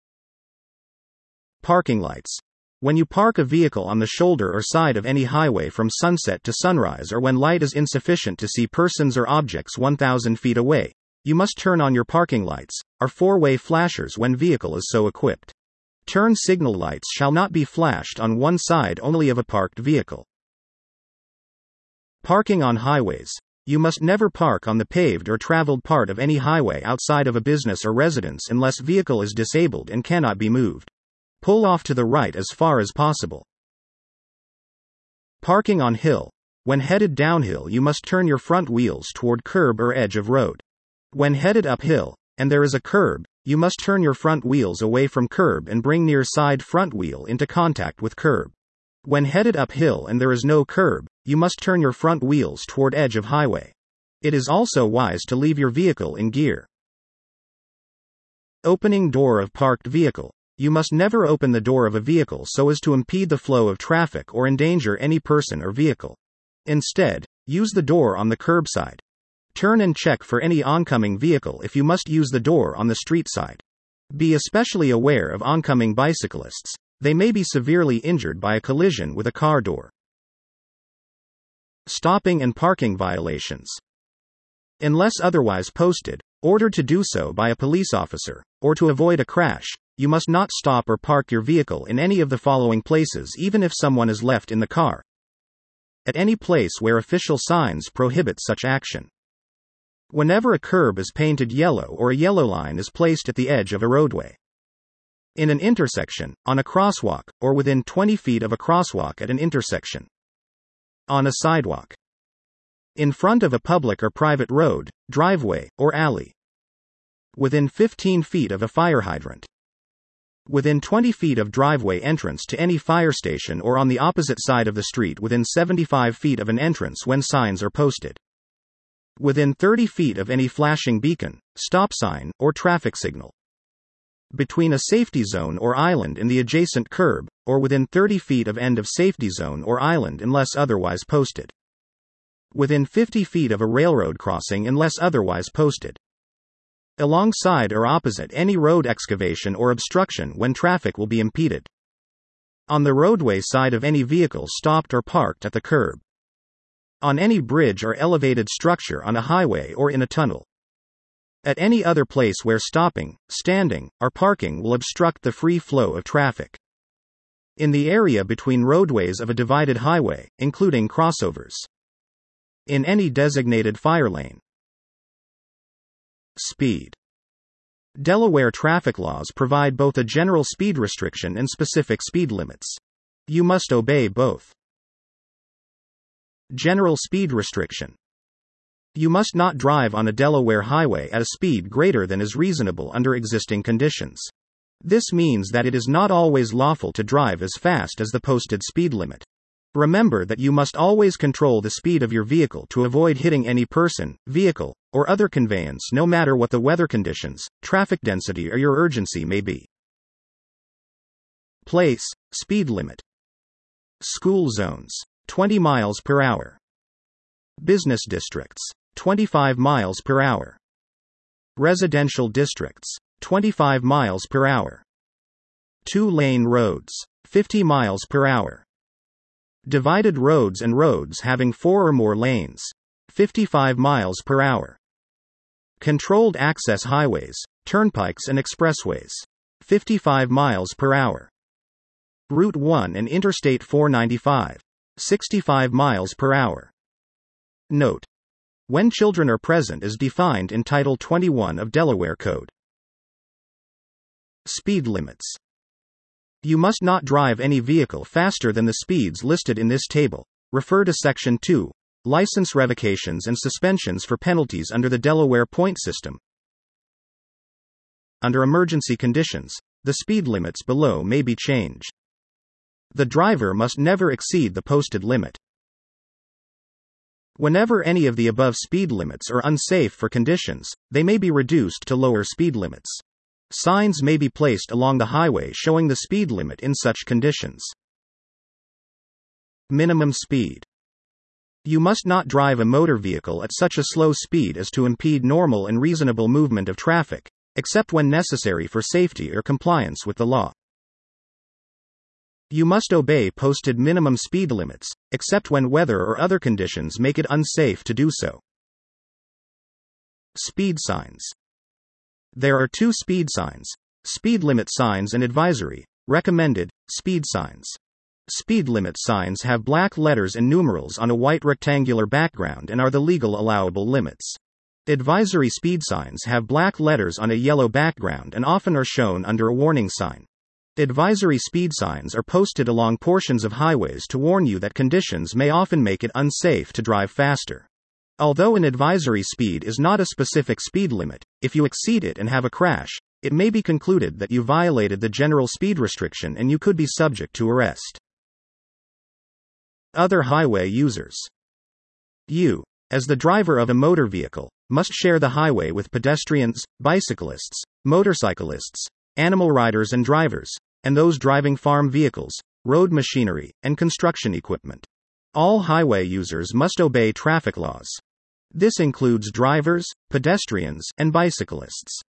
Parking lights. When you park a vehicle on the shoulder or side of any highway from sunset to sunrise, or when light is insufficient to see persons or objects 1,000 feet away, you must turn on your parking lights, or four-way flashers when vehicle is so equipped. Turn signal lights shall not be flashed on one side only of a parked vehicle. Parking on highways. You must never park on the paved or traveled part of any highway outside of a business or residence unless vehicle is disabled and cannot be moved. Pull off to the right as far as possible. Parking on hill. When headed downhill, you must turn your front wheels toward curb or edge of road. When headed uphill, and there is a curb, you must turn your front wheels away from curb and bring near side front wheel into contact with curb. When headed uphill and there is no curb, you must turn your front wheels toward edge of highway. It is also wise to leave your vehicle in gear. Opening door of parked vehicle. You must never open the door of a vehicle so as to impede the flow of traffic or endanger any person or vehicle. Instead, use the door on the curbside. Turn and check for any oncoming vehicle if you must use the door on the street side. Be especially aware of oncoming bicyclists. They may be severely injured by a collision with a car door. Stopping and parking violations. Unless otherwise posted, ordered to do so by a police officer, or to avoid a crash, you must not stop or park your vehicle in any of the following places even if someone is left in the car. At any place where official signs prohibit such action. Whenever a curb is painted yellow or a yellow line is placed at the edge of a roadway. In an intersection, on a crosswalk, or within 20 feet of a crosswalk at an intersection. On a sidewalk. In front of a public or private road, driveway, or alley. Within 15 feet of a fire hydrant. Within 20 feet of driveway entrance to any fire station or on the opposite side of the street within 75 feet of an entrance when signs are posted. Within 30 feet of any flashing beacon, stop sign, or traffic signal. Between a safety zone or island in the adjacent curb, or within 30 feet of end of safety zone or island unless otherwise posted. Within 50 feet of a railroad crossing unless otherwise posted. Alongside or opposite any road excavation or obstruction when traffic will be impeded. On the roadway side of any vehicle stopped or parked at the curb. On any bridge or elevated structure on a highway or in a tunnel. At any other place where stopping, standing, or parking will obstruct the free flow of traffic. In the area between roadways of a divided highway, including crossovers. In any designated fire lane. Speed. Delaware traffic laws provide both a general speed restriction and specific speed limits. You must obey both. General speed restriction. You must not drive on a Delaware highway at a speed greater than is reasonable under existing conditions. This means that it is not always lawful to drive as fast as the posted speed limit. Remember that you must always control the speed of your vehicle to avoid hitting any person, vehicle, or other conveyance no matter what the weather conditions, traffic density or your urgency may be. Place, speed limit. School zones, 20 miles per hour. Business districts, 25 miles per hour. Residential districts, 25 miles per hour. Two-lane roads, 50 miles per hour. Divided roads and roads having 4 or more lanes, 55 miles per hour. Controlled access highways, turnpikes and expressways, 55 miles per hour. Route 1 and Interstate 495, 65 miles per hour. Note: when children are present is defined in Title 21 of Delaware Code. Speed limits. You must not drive any vehicle faster than the speeds listed in this table. Refer to Section 2, License Revocations and Suspensions for Penalties under the Delaware Point System. Under emergency conditions, the speed limits below may be changed. The driver must never exceed the posted limit. Whenever any of the above speed limits are unsafe for conditions, they may be reduced to lower speed limits. Signs may be placed along the highway showing the speed limit in such conditions. Minimum speed. You must not drive a motor vehicle at such a slow speed as to impede normal and reasonable movement of traffic, except when necessary for safety or compliance with the law. You must obey posted minimum speed limits, except when weather or other conditions make it unsafe to do so. Speed signs. There are 2 speed signs: speed limit signs and advisory, recommended, speed signs. Speed limit signs have black letters and numerals on a white rectangular background and are the legal allowable limits. Advisory speed signs have black letters on a yellow background and often are shown under a warning sign. Advisory speed signs are posted along portions of highways to warn you that conditions may often make it unsafe to drive faster. Although an advisory speed is not a specific speed limit, if you exceed it and have a crash, it may be concluded that you violated the general speed restriction and you could be subject to arrest. Other highway users. You, as the driver of a motor vehicle, must share the highway with pedestrians, bicyclists, motorcyclists, animal riders and drivers, and those driving farm vehicles, road machinery, and construction equipment. All highway users must obey traffic laws. This includes drivers, pedestrians, and bicyclists.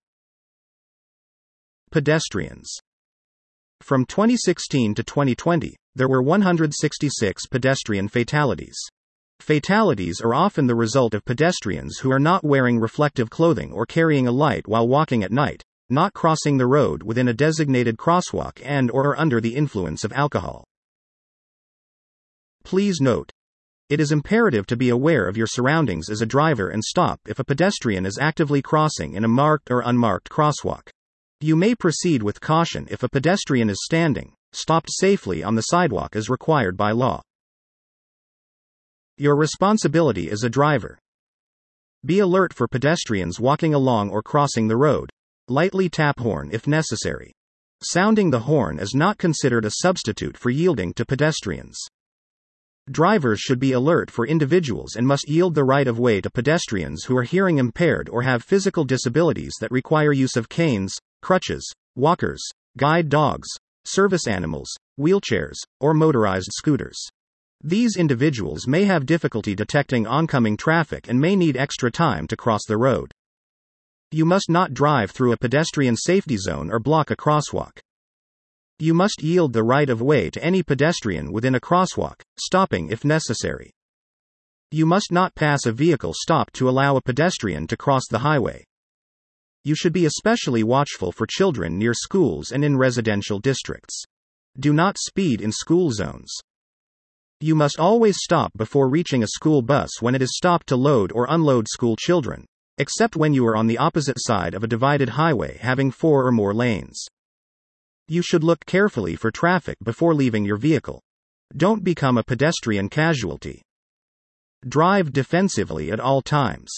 Pedestrians. From 2016 to 2020, there were 166 pedestrian fatalities. Fatalities are often the result of pedestrians who are not wearing reflective clothing or carrying a light while walking at night, not crossing the road within a designated crosswalk and/or are under the influence of alcohol. Please note, it is imperative to be aware of your surroundings as a driver and stop if a pedestrian is actively crossing in a marked or unmarked crosswalk. You may proceed with caution if a pedestrian is standing, stopped safely on the sidewalk as required by law. Your responsibility as a driver. Be alert for pedestrians walking along or crossing the road. Lightly tap horn if necessary. Sounding the horn is not considered a substitute for yielding to pedestrians. Drivers should be alert for individuals and must yield the right of way to pedestrians who are hearing impaired or have physical disabilities that require use of canes, crutches, walkers, guide dogs, service animals, wheelchairs, or motorized scooters. These individuals may have difficulty detecting oncoming traffic and may need extra time to cross the road. You must not drive through a pedestrian safety zone or block a crosswalk. You must yield the right of way to any pedestrian within a crosswalk, stopping if necessary. You must not pass a vehicle stopped to allow a pedestrian to cross the highway. You should be especially watchful for children near schools and in residential districts. Do not speed in school zones. You must always stop before reaching a school bus when it is stopped to load or unload school children, except when you are on the opposite side of a divided highway having 4 or more lanes. You should look carefully for traffic before leaving your vehicle. Don't become a pedestrian casualty. Drive defensively at all times.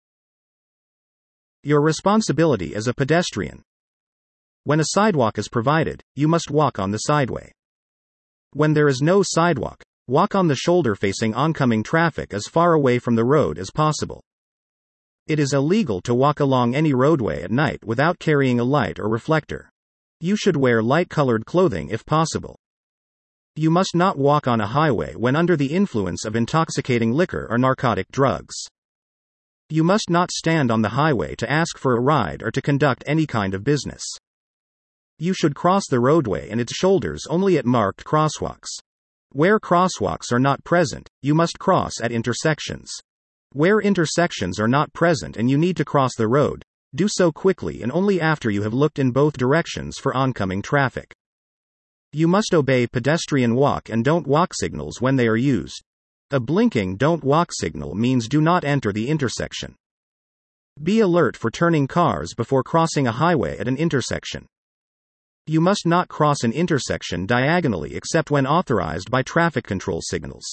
Your responsibility as a pedestrian. When a sidewalk is provided, you must walk on the sideway. When there is no sidewalk, walk on the shoulder facing oncoming traffic as far away from the road as possible. It is illegal to walk along any roadway at night without carrying a light or reflector. You should wear light-colored clothing if possible. You must not walk on a highway when under the influence of intoxicating liquor or narcotic drugs. You must not stand on the highway to ask for a ride or to conduct any kind of business. You should cross the roadway and its shoulders only at marked crosswalks. Where crosswalks are not present, you must cross at intersections. Where intersections are not present and you need to cross the road, do so quickly and only after you have looked in both directions for oncoming traffic. You must obey pedestrian walk and don't walk signals when they are used. A blinking don't walk signal means do not enter the intersection. Be alert for turning cars before crossing a highway at an intersection. You must not cross an intersection diagonally except when authorized by traffic control signals.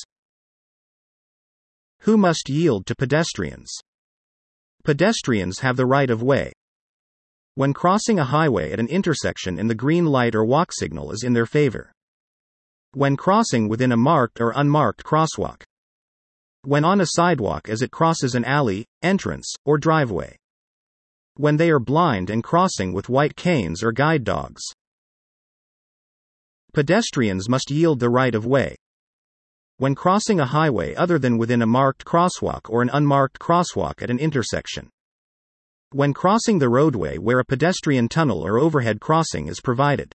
Who must yield to pedestrians? Pedestrians have the right of way. When crossing a highway at an intersection and the green light or walk signal is in their favor. When crossing within a marked or unmarked crosswalk. When on a sidewalk as it crosses an alley, entrance, or driveway. When they are blind and crossing with white canes or guide dogs. Pedestrians must yield the right of way. When crossing a highway other than within a marked crosswalk or an unmarked crosswalk at an intersection. When crossing the roadway where a pedestrian tunnel or overhead crossing is provided.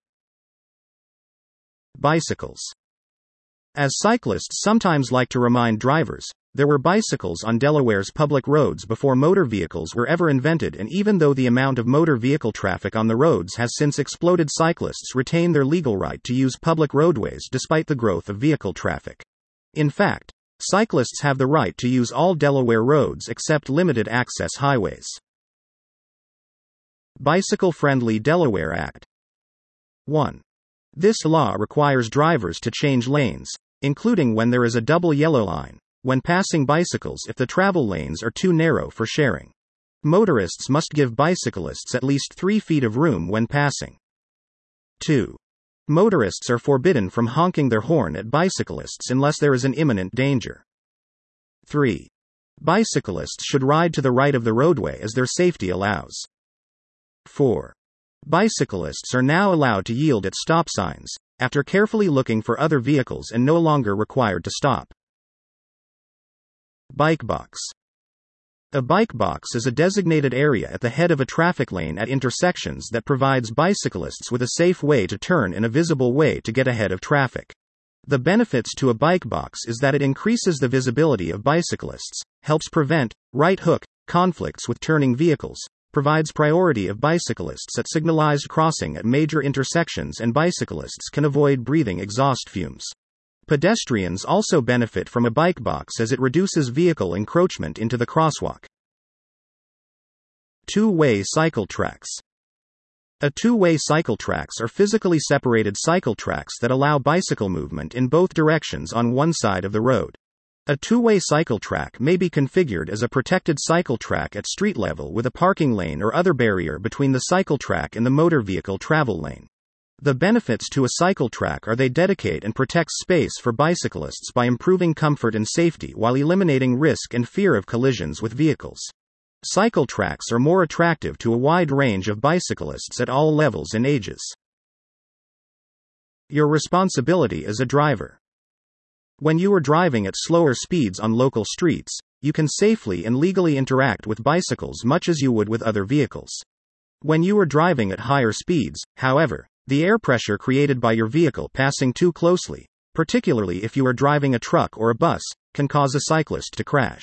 Bicycles. As cyclists sometimes like to remind drivers, there were bicycles on Delaware's public roads before motor vehicles were ever invented, and even though the amount of motor vehicle traffic on the roads has since exploded, cyclists retain their legal right to use public roadways despite the growth of vehicle traffic. In fact, cyclists have the right to use all Delaware roads except limited access highways. Bicycle-Friendly Delaware Act. 1. This law requires drivers to change lanes, including when there is a double yellow line, when passing bicycles if the travel lanes are too narrow for sharing. Motorists must give bicyclists at least 3 feet of room when passing. 2. Motorists are forbidden from honking their horn at bicyclists unless there is an imminent danger. 3. Bicyclists should ride to the right of the roadway as their safety allows. 4. Bicyclists are now allowed to yield at stop signs, after carefully looking for other vehicles and no longer required to stop. Bike box. A bike box is a designated area at the head of a traffic lane at intersections that provides bicyclists with a safe way to turn in a visible way to get ahead of traffic. The benefits to a bike box is that it increases the visibility of bicyclists, helps prevent right hook conflicts with turning vehicles, provides priority of bicyclists at signalized crossing at major intersections, and bicyclists can avoid breathing exhaust fumes. Pedestrians also benefit from a bike box as it reduces vehicle encroachment into the crosswalk. Two-way cycle tracks. A two-way cycle tracks are physically separated cycle tracks that allow bicycle movement in both directions on one side of the road. A two-way cycle track may be configured as a protected cycle track at street level with a parking lane or other barrier between the cycle track and the motor vehicle travel lane. The benefits to a cycle track are they dedicate and protect space for bicyclists by improving comfort and safety while eliminating risk and fear of collisions with vehicles. Cycle tracks are more attractive to a wide range of bicyclists at all levels and ages. Your responsibility as a driver. When you are driving at slower speeds on local streets, you can safely and legally interact with bicycles much as you would with other vehicles. When you are driving at higher speeds, however, the air pressure created by your vehicle passing too closely, particularly if you are driving a truck or a bus, can cause a cyclist to crash.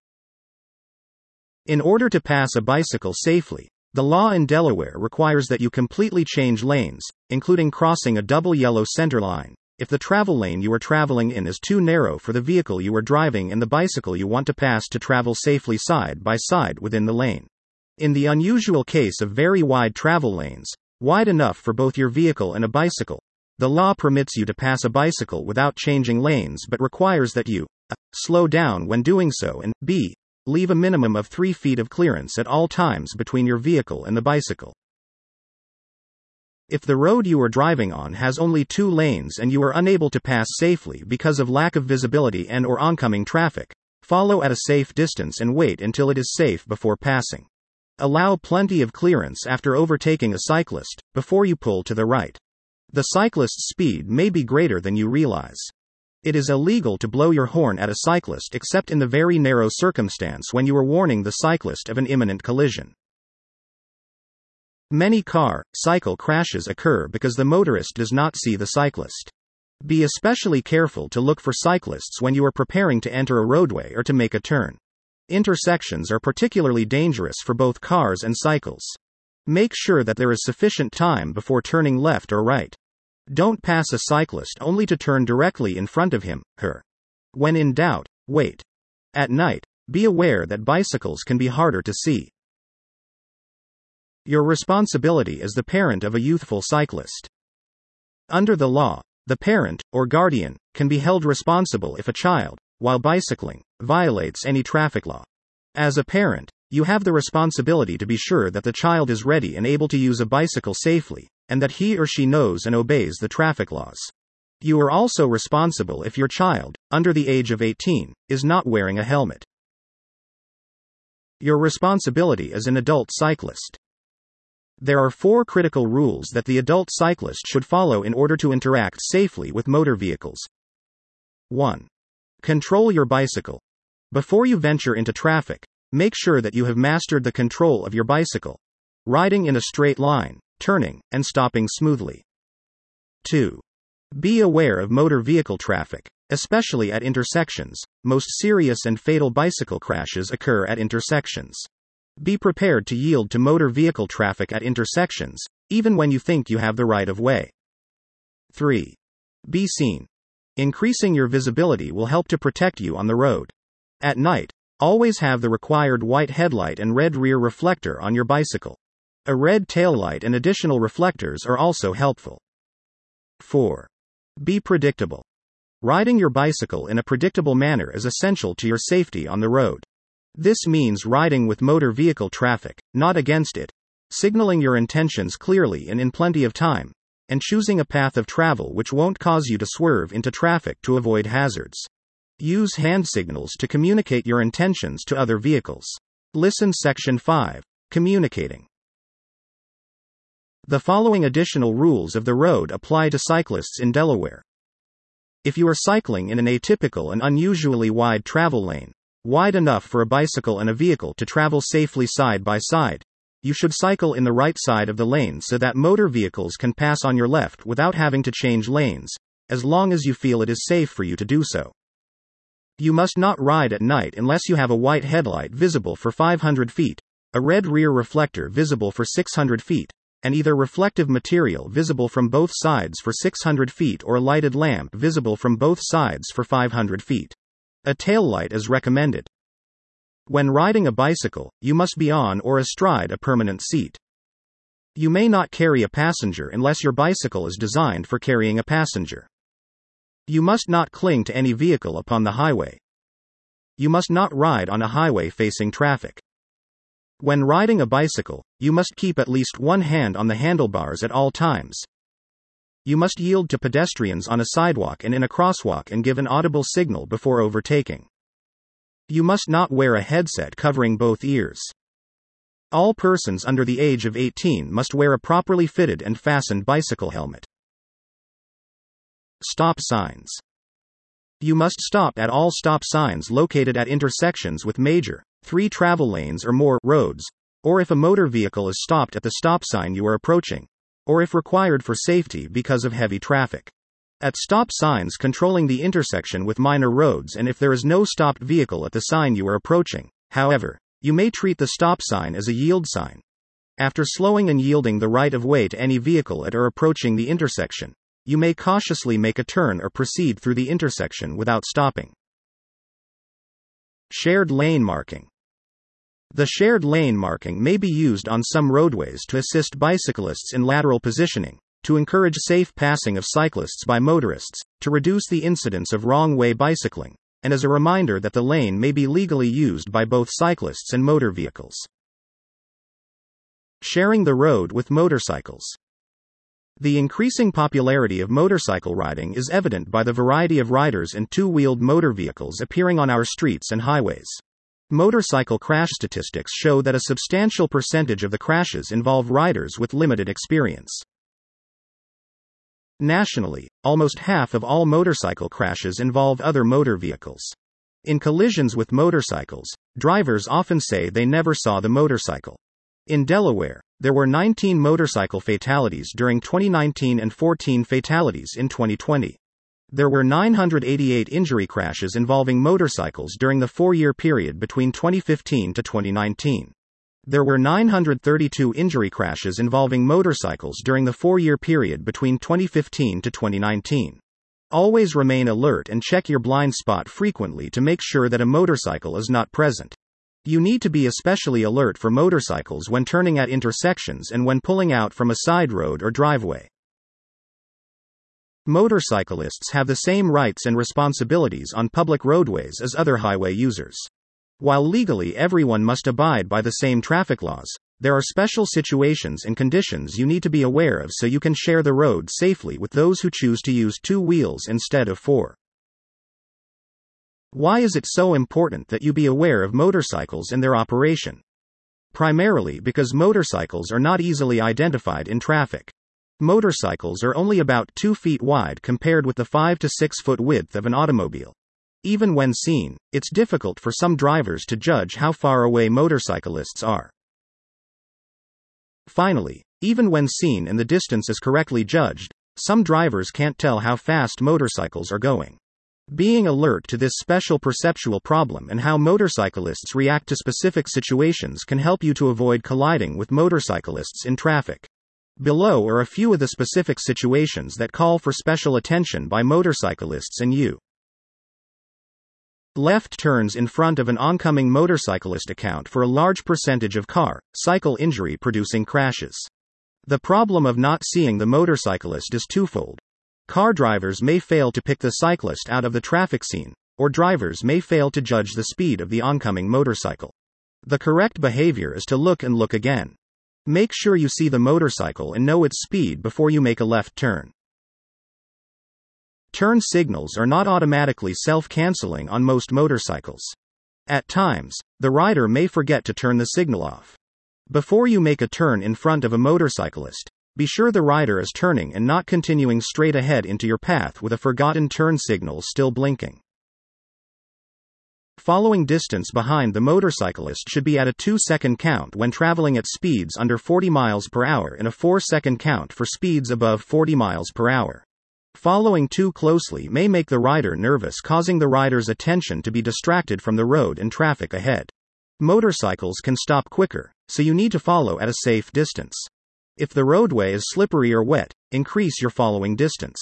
In order to pass a bicycle safely, the law in Delaware requires that you completely change lanes, including crossing a double yellow center line, if the travel lane you are traveling in is too narrow for the vehicle you are driving and the bicycle you want to pass to travel safely side by side within the lane. In the unusual case of very wide travel lanes, wide enough for both your vehicle and a bicycle, the law permits you to pass a bicycle without changing lanes but requires that you a. Slow down when doing so and b. Leave a minimum of 3 feet of clearance at all times between your vehicle and the bicycle. If the road you are driving on has only 2 lanes and you are unable to pass safely because of lack of visibility and/or oncoming traffic, follow at a safe distance and wait until it is safe before passing. Allow plenty of clearance after overtaking a cyclist, before you pull to the right. The cyclist's speed may be greater than you realize. It is illegal to blow your horn at a cyclist except in the very narrow circumstance when you are warning the cyclist of an imminent collision. Many car-cycle crashes occur because the motorist does not see the cyclist. Be especially careful to look for cyclists when you are preparing to enter a roadway or to make a turn. Intersections are particularly dangerous for both cars and cycles. Make sure that there is sufficient time before turning left or right. Don't pass a cyclist only to turn directly in front of him, her. When in doubt, wait. At night, be aware that bicycles can be harder to see. Your responsibility as the parent of a youthful cyclist. Under the law, the parent, or guardian, can be held responsible if a child, while bicycling, violates any traffic law. As a parent, you have the responsibility to be sure that the child is ready and able to use a bicycle safely, and that he or she knows and obeys the traffic laws. You are also responsible if your child, under the age of 18, is not wearing a helmet. Your responsibility as an adult cyclist. There are 4 critical rules that the adult cyclist should follow in order to interact safely with motor vehicles. 1. Control your bicycle. Before you venture into traffic, make sure that you have mastered the control of your bicycle. Riding in a straight line, turning, and stopping smoothly. 2. Be aware of motor vehicle traffic, especially at intersections. Most serious and fatal bicycle crashes occur at intersections. Be prepared to yield to motor vehicle traffic at intersections, even when you think you have the right of way. 3. Be seen. Increasing your visibility will help to protect you on the road. At night, always have the required white headlight and red rear reflector on your bicycle. A red taillight and additional reflectors are also helpful. 4. Be predictable. Riding your bicycle in a predictable manner is essential to your safety on the road. This means riding with motor vehicle traffic, not against it, signaling your intentions clearly and in plenty of time, and choosing a path of travel which won't cause you to swerve into traffic to avoid hazards. Use hand signals to communicate your intentions to other vehicles. Listen Section 5. Communicating. The following additional rules of the road apply to cyclists in Delaware. If you are cycling in an atypical and unusually wide travel lane, wide enough for a bicycle and a vehicle to travel safely side by side, you should cycle in the right side of the lane so that motor vehicles can pass on your left without having to change lanes, as long as you feel it is safe for you to do so. You must not ride at night unless you have a white headlight visible for 500 feet, a red rear reflector visible for 600 feet, and either reflective material visible from both sides for 600 feet or a lighted lamp visible from both sides for 500 feet. A taillight is recommended. When riding a bicycle, you must be on or astride a permanent seat. You may not carry a passenger unless your bicycle is designed for carrying a passenger. You must not cling to any vehicle upon the highway. You must not ride on a highway facing traffic. When riding a bicycle, you must keep at least one hand on the handlebars at all times. You must yield to pedestrians on a sidewalk and in a crosswalk and give an audible signal before overtaking. You must not wear a headset covering both ears. All persons under the age of 18 must wear a properly fitted and fastened bicycle helmet. Stop signs. You must stop at all stop signs located at intersections with major 3 travel lanes or more roads, or if a motor vehicle is stopped at the stop sign you are approaching, or if required for safety because of heavy traffic. At stop signs controlling the intersection with minor roads, and if there is no stopped vehicle at the sign you are approaching, however, you may treat the stop sign as a yield sign. After slowing and yielding the right of way to any vehicle at or approaching the intersection, you may cautiously make a turn or proceed through the intersection without stopping. Shared lane marking. The shared lane marking may be used on some roadways to assist bicyclists in lateral positioning, to encourage safe passing of cyclists by motorists, to reduce the incidence of wrong-way bicycling, and as a reminder that the lane may be legally used by both cyclists and motor vehicles. Sharing the road with motorcycles. The increasing popularity of motorcycle riding is evident by the variety of riders and two-wheeled motor vehicles appearing on our streets and highways. Motorcycle crash statistics show that a substantial percentage of the crashes involve riders with limited experience. Nationally, almost half of all motorcycle crashes involve other motor vehicles. In collisions with motorcycles, drivers often say they never saw the motorcycle. In Delaware, there were 19 motorcycle fatalities during 2019 and 14 fatalities in 2020. There were 988 injury crashes involving motorcycles during the 4-year period between 2015 to 2019. There were 932 injury crashes involving motorcycles during the 4-year period between 2015 to 2019. Always remain alert and check your blind spot frequently to make sure that a motorcycle is not present. You need to be especially alert for motorcycles when turning at intersections and when pulling out from a side road or driveway. Motorcyclists have the same rights and responsibilities on public roadways as other highway users. While legally everyone must abide by the same traffic laws, there are special situations and conditions you need to be aware of so you can share the road safely with those who choose to use 2 wheels instead of 4. Why is it so important that you be aware of motorcycles and their operation? Primarily because motorcycles are not easily identified in traffic. Motorcycles are only about 2 feet wide compared with the 5 to 6 foot width of an automobile. Even when seen, it's difficult for some drivers to judge how far away motorcyclists are. Finally, even when seen and the distance is correctly judged, some drivers can't tell how fast motorcycles are going. Being alert to this special perceptual problem and how motorcyclists react to specific situations can help you to avoid colliding with motorcyclists in traffic. Below are a few of the specific situations that call for special attention by motorcyclists and you. Left turns in front of an oncoming motorcyclist account for a large percentage of car-cycle injury-producing crashes. The problem of not seeing the motorcyclist is twofold. Car drivers may fail to pick the cyclist out of the traffic scene, or drivers may fail to judge the speed of the oncoming motorcycle. The correct behavior is to look and look again. Make sure you see the motorcycle and know its speed before you make a left turn. Turn signals are not automatically self-canceling on most motorcycles. At times, the rider may forget to turn the signal off. Before you make a turn in front of a motorcyclist, be sure the rider is turning and not continuing straight ahead into your path with a forgotten turn signal still blinking. Following distance behind the motorcyclist should be at a 2-second count when traveling at speeds under 40 miles per hour and a 4-second count for speeds above 40 miles per hour. Following too closely may make the rider nervous, causing the rider's attention to be distracted from the road and traffic ahead. Motorcycles can stop quicker, so you need to follow at a safe distance. If the roadway is slippery or wet, increase your following distance.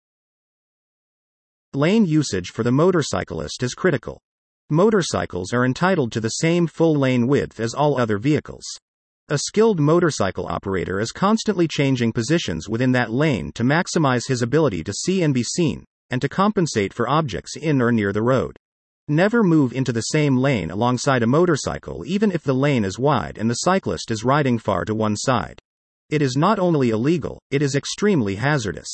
Lane usage for the motorcyclist is critical. Motorcycles are entitled to the same full lane width as all other vehicles. A skilled motorcycle operator is constantly changing positions within that lane to maximize his ability to see and be seen, and to compensate for objects in or near the road. Never move into the same lane alongside a motorcycle even if the lane is wide and the cyclist is riding far to one side. It is not only illegal, it is extremely hazardous.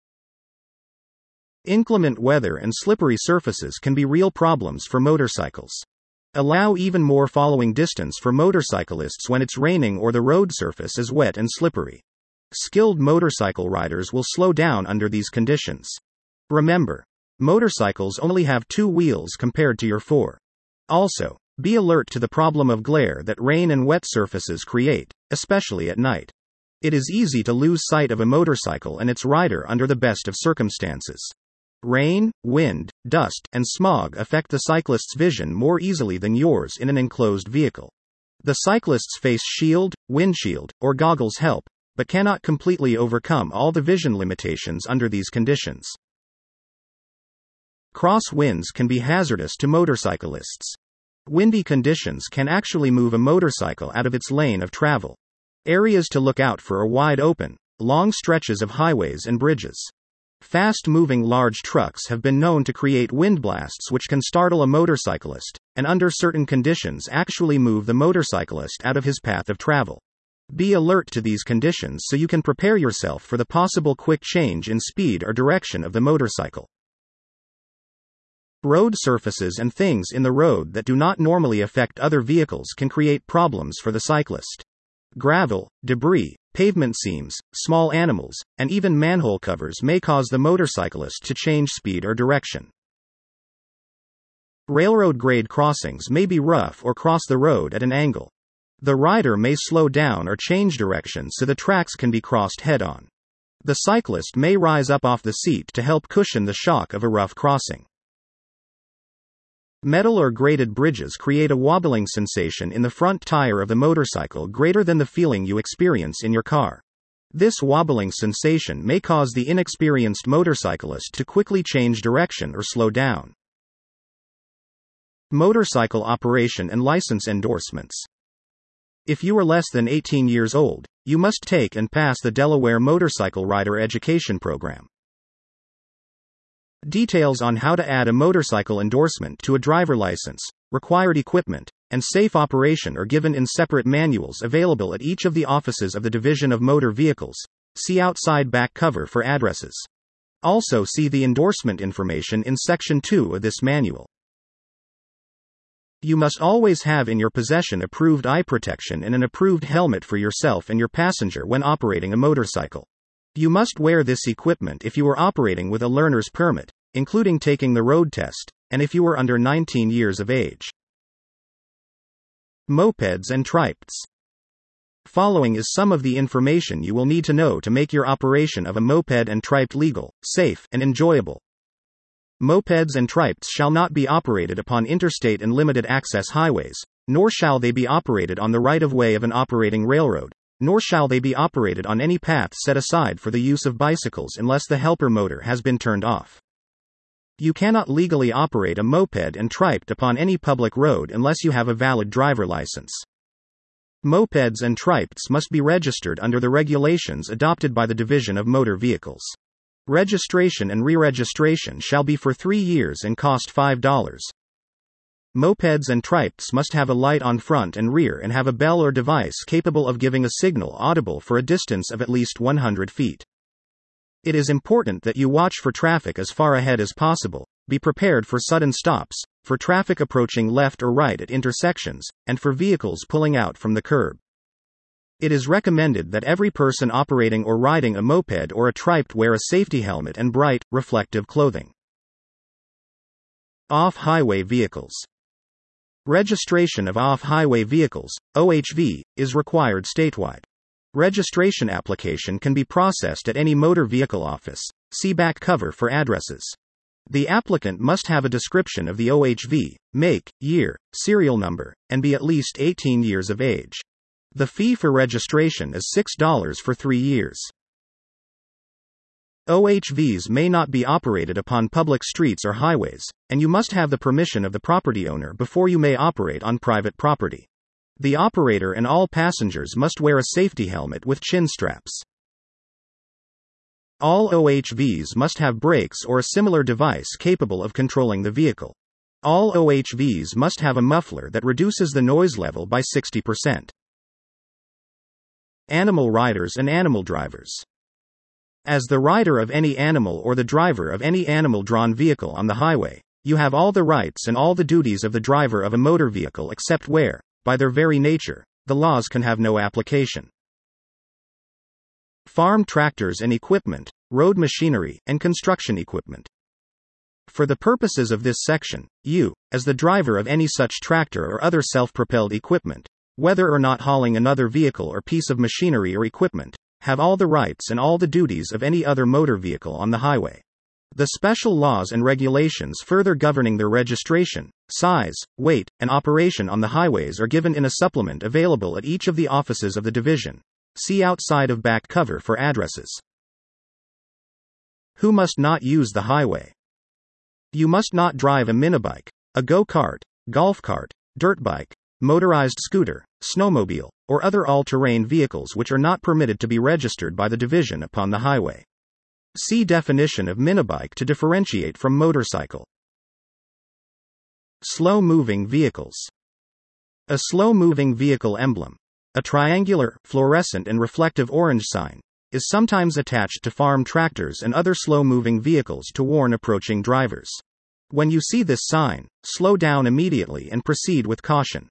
Inclement weather and slippery surfaces can be real problems for motorcycles. Allow even more following distance for motorcyclists when it's raining or the road surface is wet and slippery. Skilled motorcycle riders will slow down under these conditions. Remember, motorcycles only have 2 wheels compared to your 4. Also, be alert to the problem of glare that rain and wet surfaces create, especially at night. It is easy to lose sight of a motorcycle and its rider under the best of circumstances. Rain, wind, dust, and smog affect the cyclist's vision more easily than yours in an enclosed vehicle. The cyclist's face shield, windshield, or goggles help, but cannot completely overcome all the vision limitations under these conditions. Cross winds can be hazardous to motorcyclists. Windy conditions can actually move a motorcycle out of its lane of travel. Areas to look out for are wide open, long stretches of highways and bridges. Fast-moving large trucks have been known to create wind blasts which can startle a motorcyclist, and under certain conditions actually move the motorcyclist out of his path of travel. Be alert to these conditions so you can prepare yourself for the possible quick change in speed or direction of the motorcycle. Road surfaces and things in the road that do not normally affect other vehicles can create problems for the cyclist. Gravel, debris, pavement seams, small animals, and even manhole covers may cause the motorcyclist to change speed or direction. Railroad grade crossings may be rough or cross the road at an angle. The rider may slow down or change direction so the tracks can be crossed head-on. The cyclist may rise up off the seat to help cushion the shock of a rough crossing. Metal or grated bridges create a wobbling sensation in the front tire of the motorcycle greater than the feeling you experience in your car. This wobbling sensation may cause the inexperienced motorcyclist to quickly change direction or slow down. Motorcycle operation and license endorsements. If you are less than 18 years old, you must take and pass the Delaware Motorcycle Rider Education Program. Details on how to add a motorcycle endorsement to a driver license, required equipment, and safe operation are given in separate manuals available at each of the offices of the Division of Motor Vehicles. See outside back cover for addresses. Also see the endorsement information in Section 2 of this manual. You must always have in your possession approved eye protection and an approved helmet for yourself and your passenger when operating a motorcycle. You must wear this equipment if you are operating with a learner's permit, including taking the road test, and if you are under 19 years of age. Mopeds and tripes. Following is some of the information you will need to know to make your operation of a moped and tripe legal, safe, and enjoyable. Mopeds and tripes shall not be operated upon interstate and limited access highways, nor shall they be operated on the right-of-way of an operating railroad, nor shall they be operated on any path set aside for the use of bicycles unless the helper motor has been turned off. You cannot legally operate a moped and tripe upon any public road unless you have a valid driver license. Mopeds and tripes must be registered under the regulations adopted by the Division of Motor Vehicles. Registration and re-registration shall be for 3 years and cost $5. Mopeds and tripes must have a light on front and rear and have a bell or device capable of giving a signal audible for a distance of at least 100 feet. It is important that you watch for traffic as far ahead as possible, be prepared for sudden stops, for traffic approaching left or right at intersections, and for vehicles pulling out from the curb. It is recommended that every person operating or riding a moped or a tripe wear a safety helmet and bright, reflective clothing. Off-highway vehicles. Registration of off-highway vehicles, OHV, is required statewide. Registration application can be processed at any motor vehicle office. See back cover for addresses. The applicant must have a description of the OHV, make, year, serial number, and be at least 18 years of age. The fee for registration is $6 for 3 years. OHVs may not be operated upon public streets or highways, and you must have the permission of the property owner before you may operate on private property. The operator and all passengers must wear a safety helmet with chin straps. All OHVs must have brakes or a similar device capable of controlling the vehicle. All OHVs must have a muffler that reduces the noise level by 60%. Animal riders and animal drivers. As the rider of any animal or the driver of any animal-drawn vehicle on the highway, you have all the rights and all the duties of the driver of a motor vehicle except where, by their very nature, the laws can have no application. Farm tractors and equipment, road machinery, and construction equipment. For the purposes of this section, you, as the driver of any such tractor or other self-propelled equipment, whether or not hauling another vehicle or piece of machinery or equipment, have all the rights and all the duties of any other motor vehicle on the highway. The special laws and regulations further governing their registration, size, weight, and operation on the highways are given in a supplement available at each of the offices of the division. See outside of back cover for addresses. Who must not use the highway? You must not drive a minibike, a go-kart, golf cart, dirt bike, motorized scooter, snowmobile, or other all-terrain vehicles which are not permitted to be registered by the division upon the highway. See definition of minibike to differentiate from motorcycle. Slow-moving vehicles. A slow-moving vehicle emblem, a triangular, fluorescent and reflective orange sign, is sometimes attached to farm tractors and other slow-moving vehicles to warn approaching drivers. When you see this sign, slow down immediately and proceed with caution.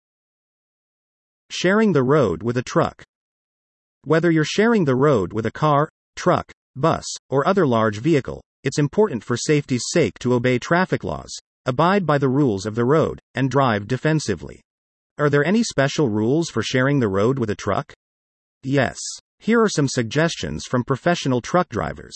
Sharing the road with a truck. Whether you're sharing the road with a car, truck, bus, or other large vehicle, it's important for safety's sake to obey traffic laws, abide by the rules of the road, and drive defensively. Are there any special rules for sharing the road with a truck? Yes. Here are some suggestions from professional truck drivers.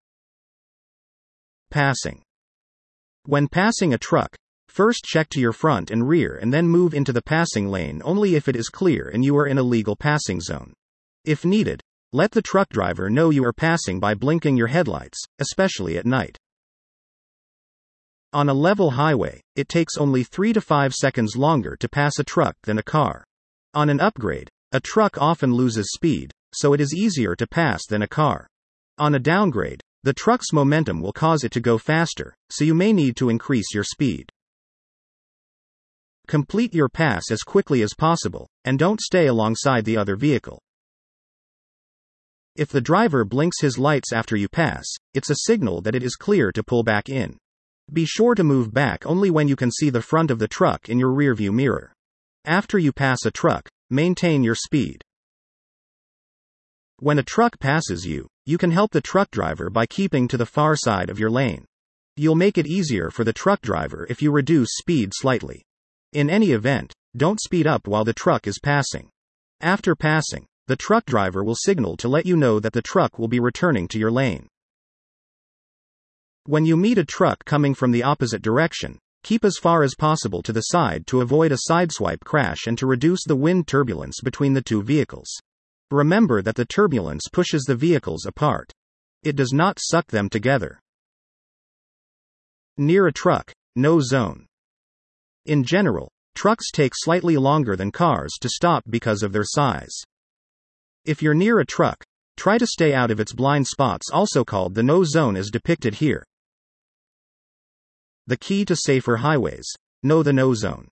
Passing. When passing a truck, first check to your front and rear and then move into the passing lane only if it is clear and you are in a legal passing zone. If needed, let the truck driver know you are passing by blinking your headlights, especially at night. On a level highway, it takes only 3 to 5 seconds longer to pass a truck than a car. On an upgrade, a truck often loses speed, so it is easier to pass than a car. On a downgrade, the truck's momentum will cause it to go faster, so you may need to increase your speed. Complete your pass as quickly as possible, and don't stay alongside the other vehicle. If the driver blinks his lights after you pass, it's a signal that it is clear to pull back in. Be sure to move back only when you can see the front of the truck in your rearview mirror. After you pass a truck, maintain your speed. When a truck passes you, you can help the truck driver by keeping to the far side of your lane. You'll make it easier for the truck driver if you reduce speed slightly. In any event, don't speed up while the truck is passing. After passing, the truck driver will signal to let you know that the truck will be returning to your lane. When you meet a truck coming from the opposite direction, keep as far as possible to the side to avoid a sideswipe crash and to reduce the wind turbulence between the two vehicles. Remember that the turbulence pushes the vehicles apart. It does not suck them together. Near a truck, no zone. In general, trucks take slightly longer than cars to stop because of their size. If you're near a truck, Try to stay out of its blind spots, also called the no zone, as depicted here. The key to safer highways. Know the no zone.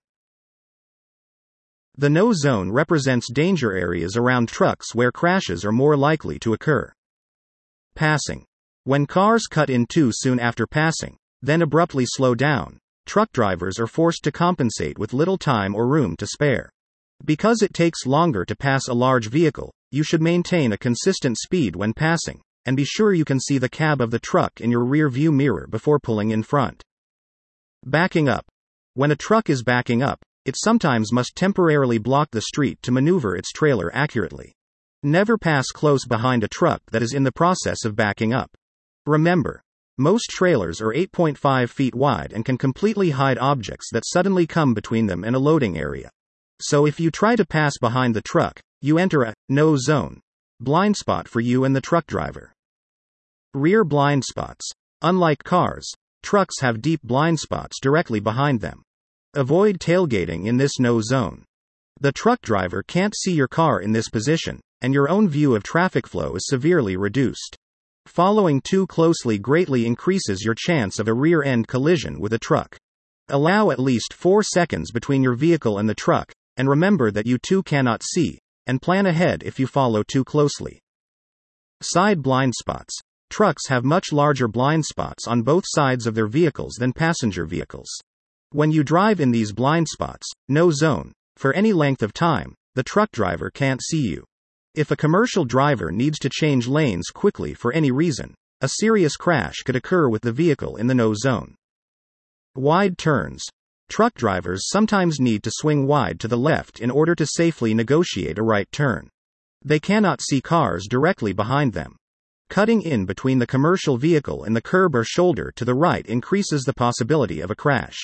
The no zone represents danger areas around trucks where crashes are more likely to occur. Passing. When cars cut in too soon after passing, then abruptly slow down, truck drivers are forced to compensate with little time or room to spare. Because it takes longer to pass a large vehicle, you should maintain a consistent speed when passing, and be sure you can see the cab of the truck in your rear view mirror before pulling in front. Backing up. When a truck is backing up, it sometimes must temporarily block the street to maneuver its trailer accurately. Never pass close behind a truck that is in the process of backing up. Remember, most trailers are 8.5 feet wide and can completely hide objects that suddenly come between them and a loading area. So if you try to pass behind the truck, you enter a no zone blind spot for you and the truck driver. Rear blind spots. Unlike cars, trucks have deep blind spots directly behind them. Avoid tailgating in this no zone. The truck driver can't see your car in this position, and your own view of traffic flow is severely reduced. Following too closely greatly increases your chance of a rear-end collision with a truck. Allow at least 4 seconds between your vehicle and the truck, and remember that you too cannot see, and plan ahead if you follow too closely. Side blind spots. Trucks have much larger blind spots on both sides of their vehicles than passenger vehicles. When you drive in these blind spots, no zone, for any length of time, the truck driver can't see you. If a commercial driver needs to change lanes quickly for any reason, a serious crash could occur with the vehicle in the no zone. Wide turns. Truck drivers sometimes need to swing wide to the left in order to safely negotiate a right turn. They cannot see cars directly behind them. Cutting in between the commercial vehicle and the curb or shoulder to the right increases the possibility of a crash.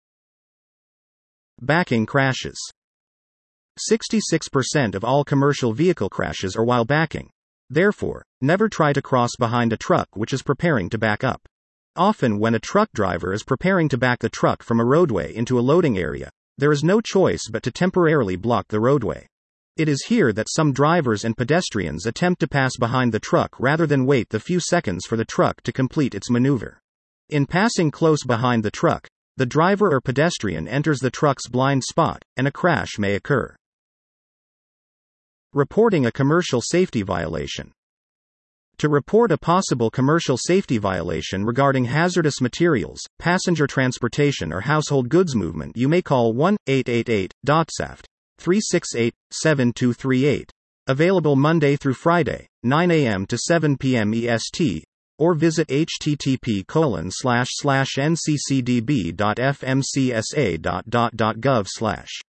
Backing crashes. 66% of all commercial vehicle crashes are while backing. Therefore, never try to cross behind a truck which is preparing to back up. Often when a truck driver is preparing to back the truck from a roadway into a loading area, there is no choice but to temporarily block the roadway. It is here that some drivers and pedestrians attempt to pass behind the truck rather than wait the few seconds for the truck to complete its maneuver. In passing close behind the truck, the driver or pedestrian enters the truck's blind spot, and a crash may occur. Reporting a commercial safety violation. To report a possible commercial safety violation regarding hazardous materials, passenger transportation, or household goods movement, you may call 1-888-DOTSAFT 368-7238. Available Monday through Friday, 9 a.m. to 7 p.m. EST, or visit http://nccdb.fmcsa.gov/.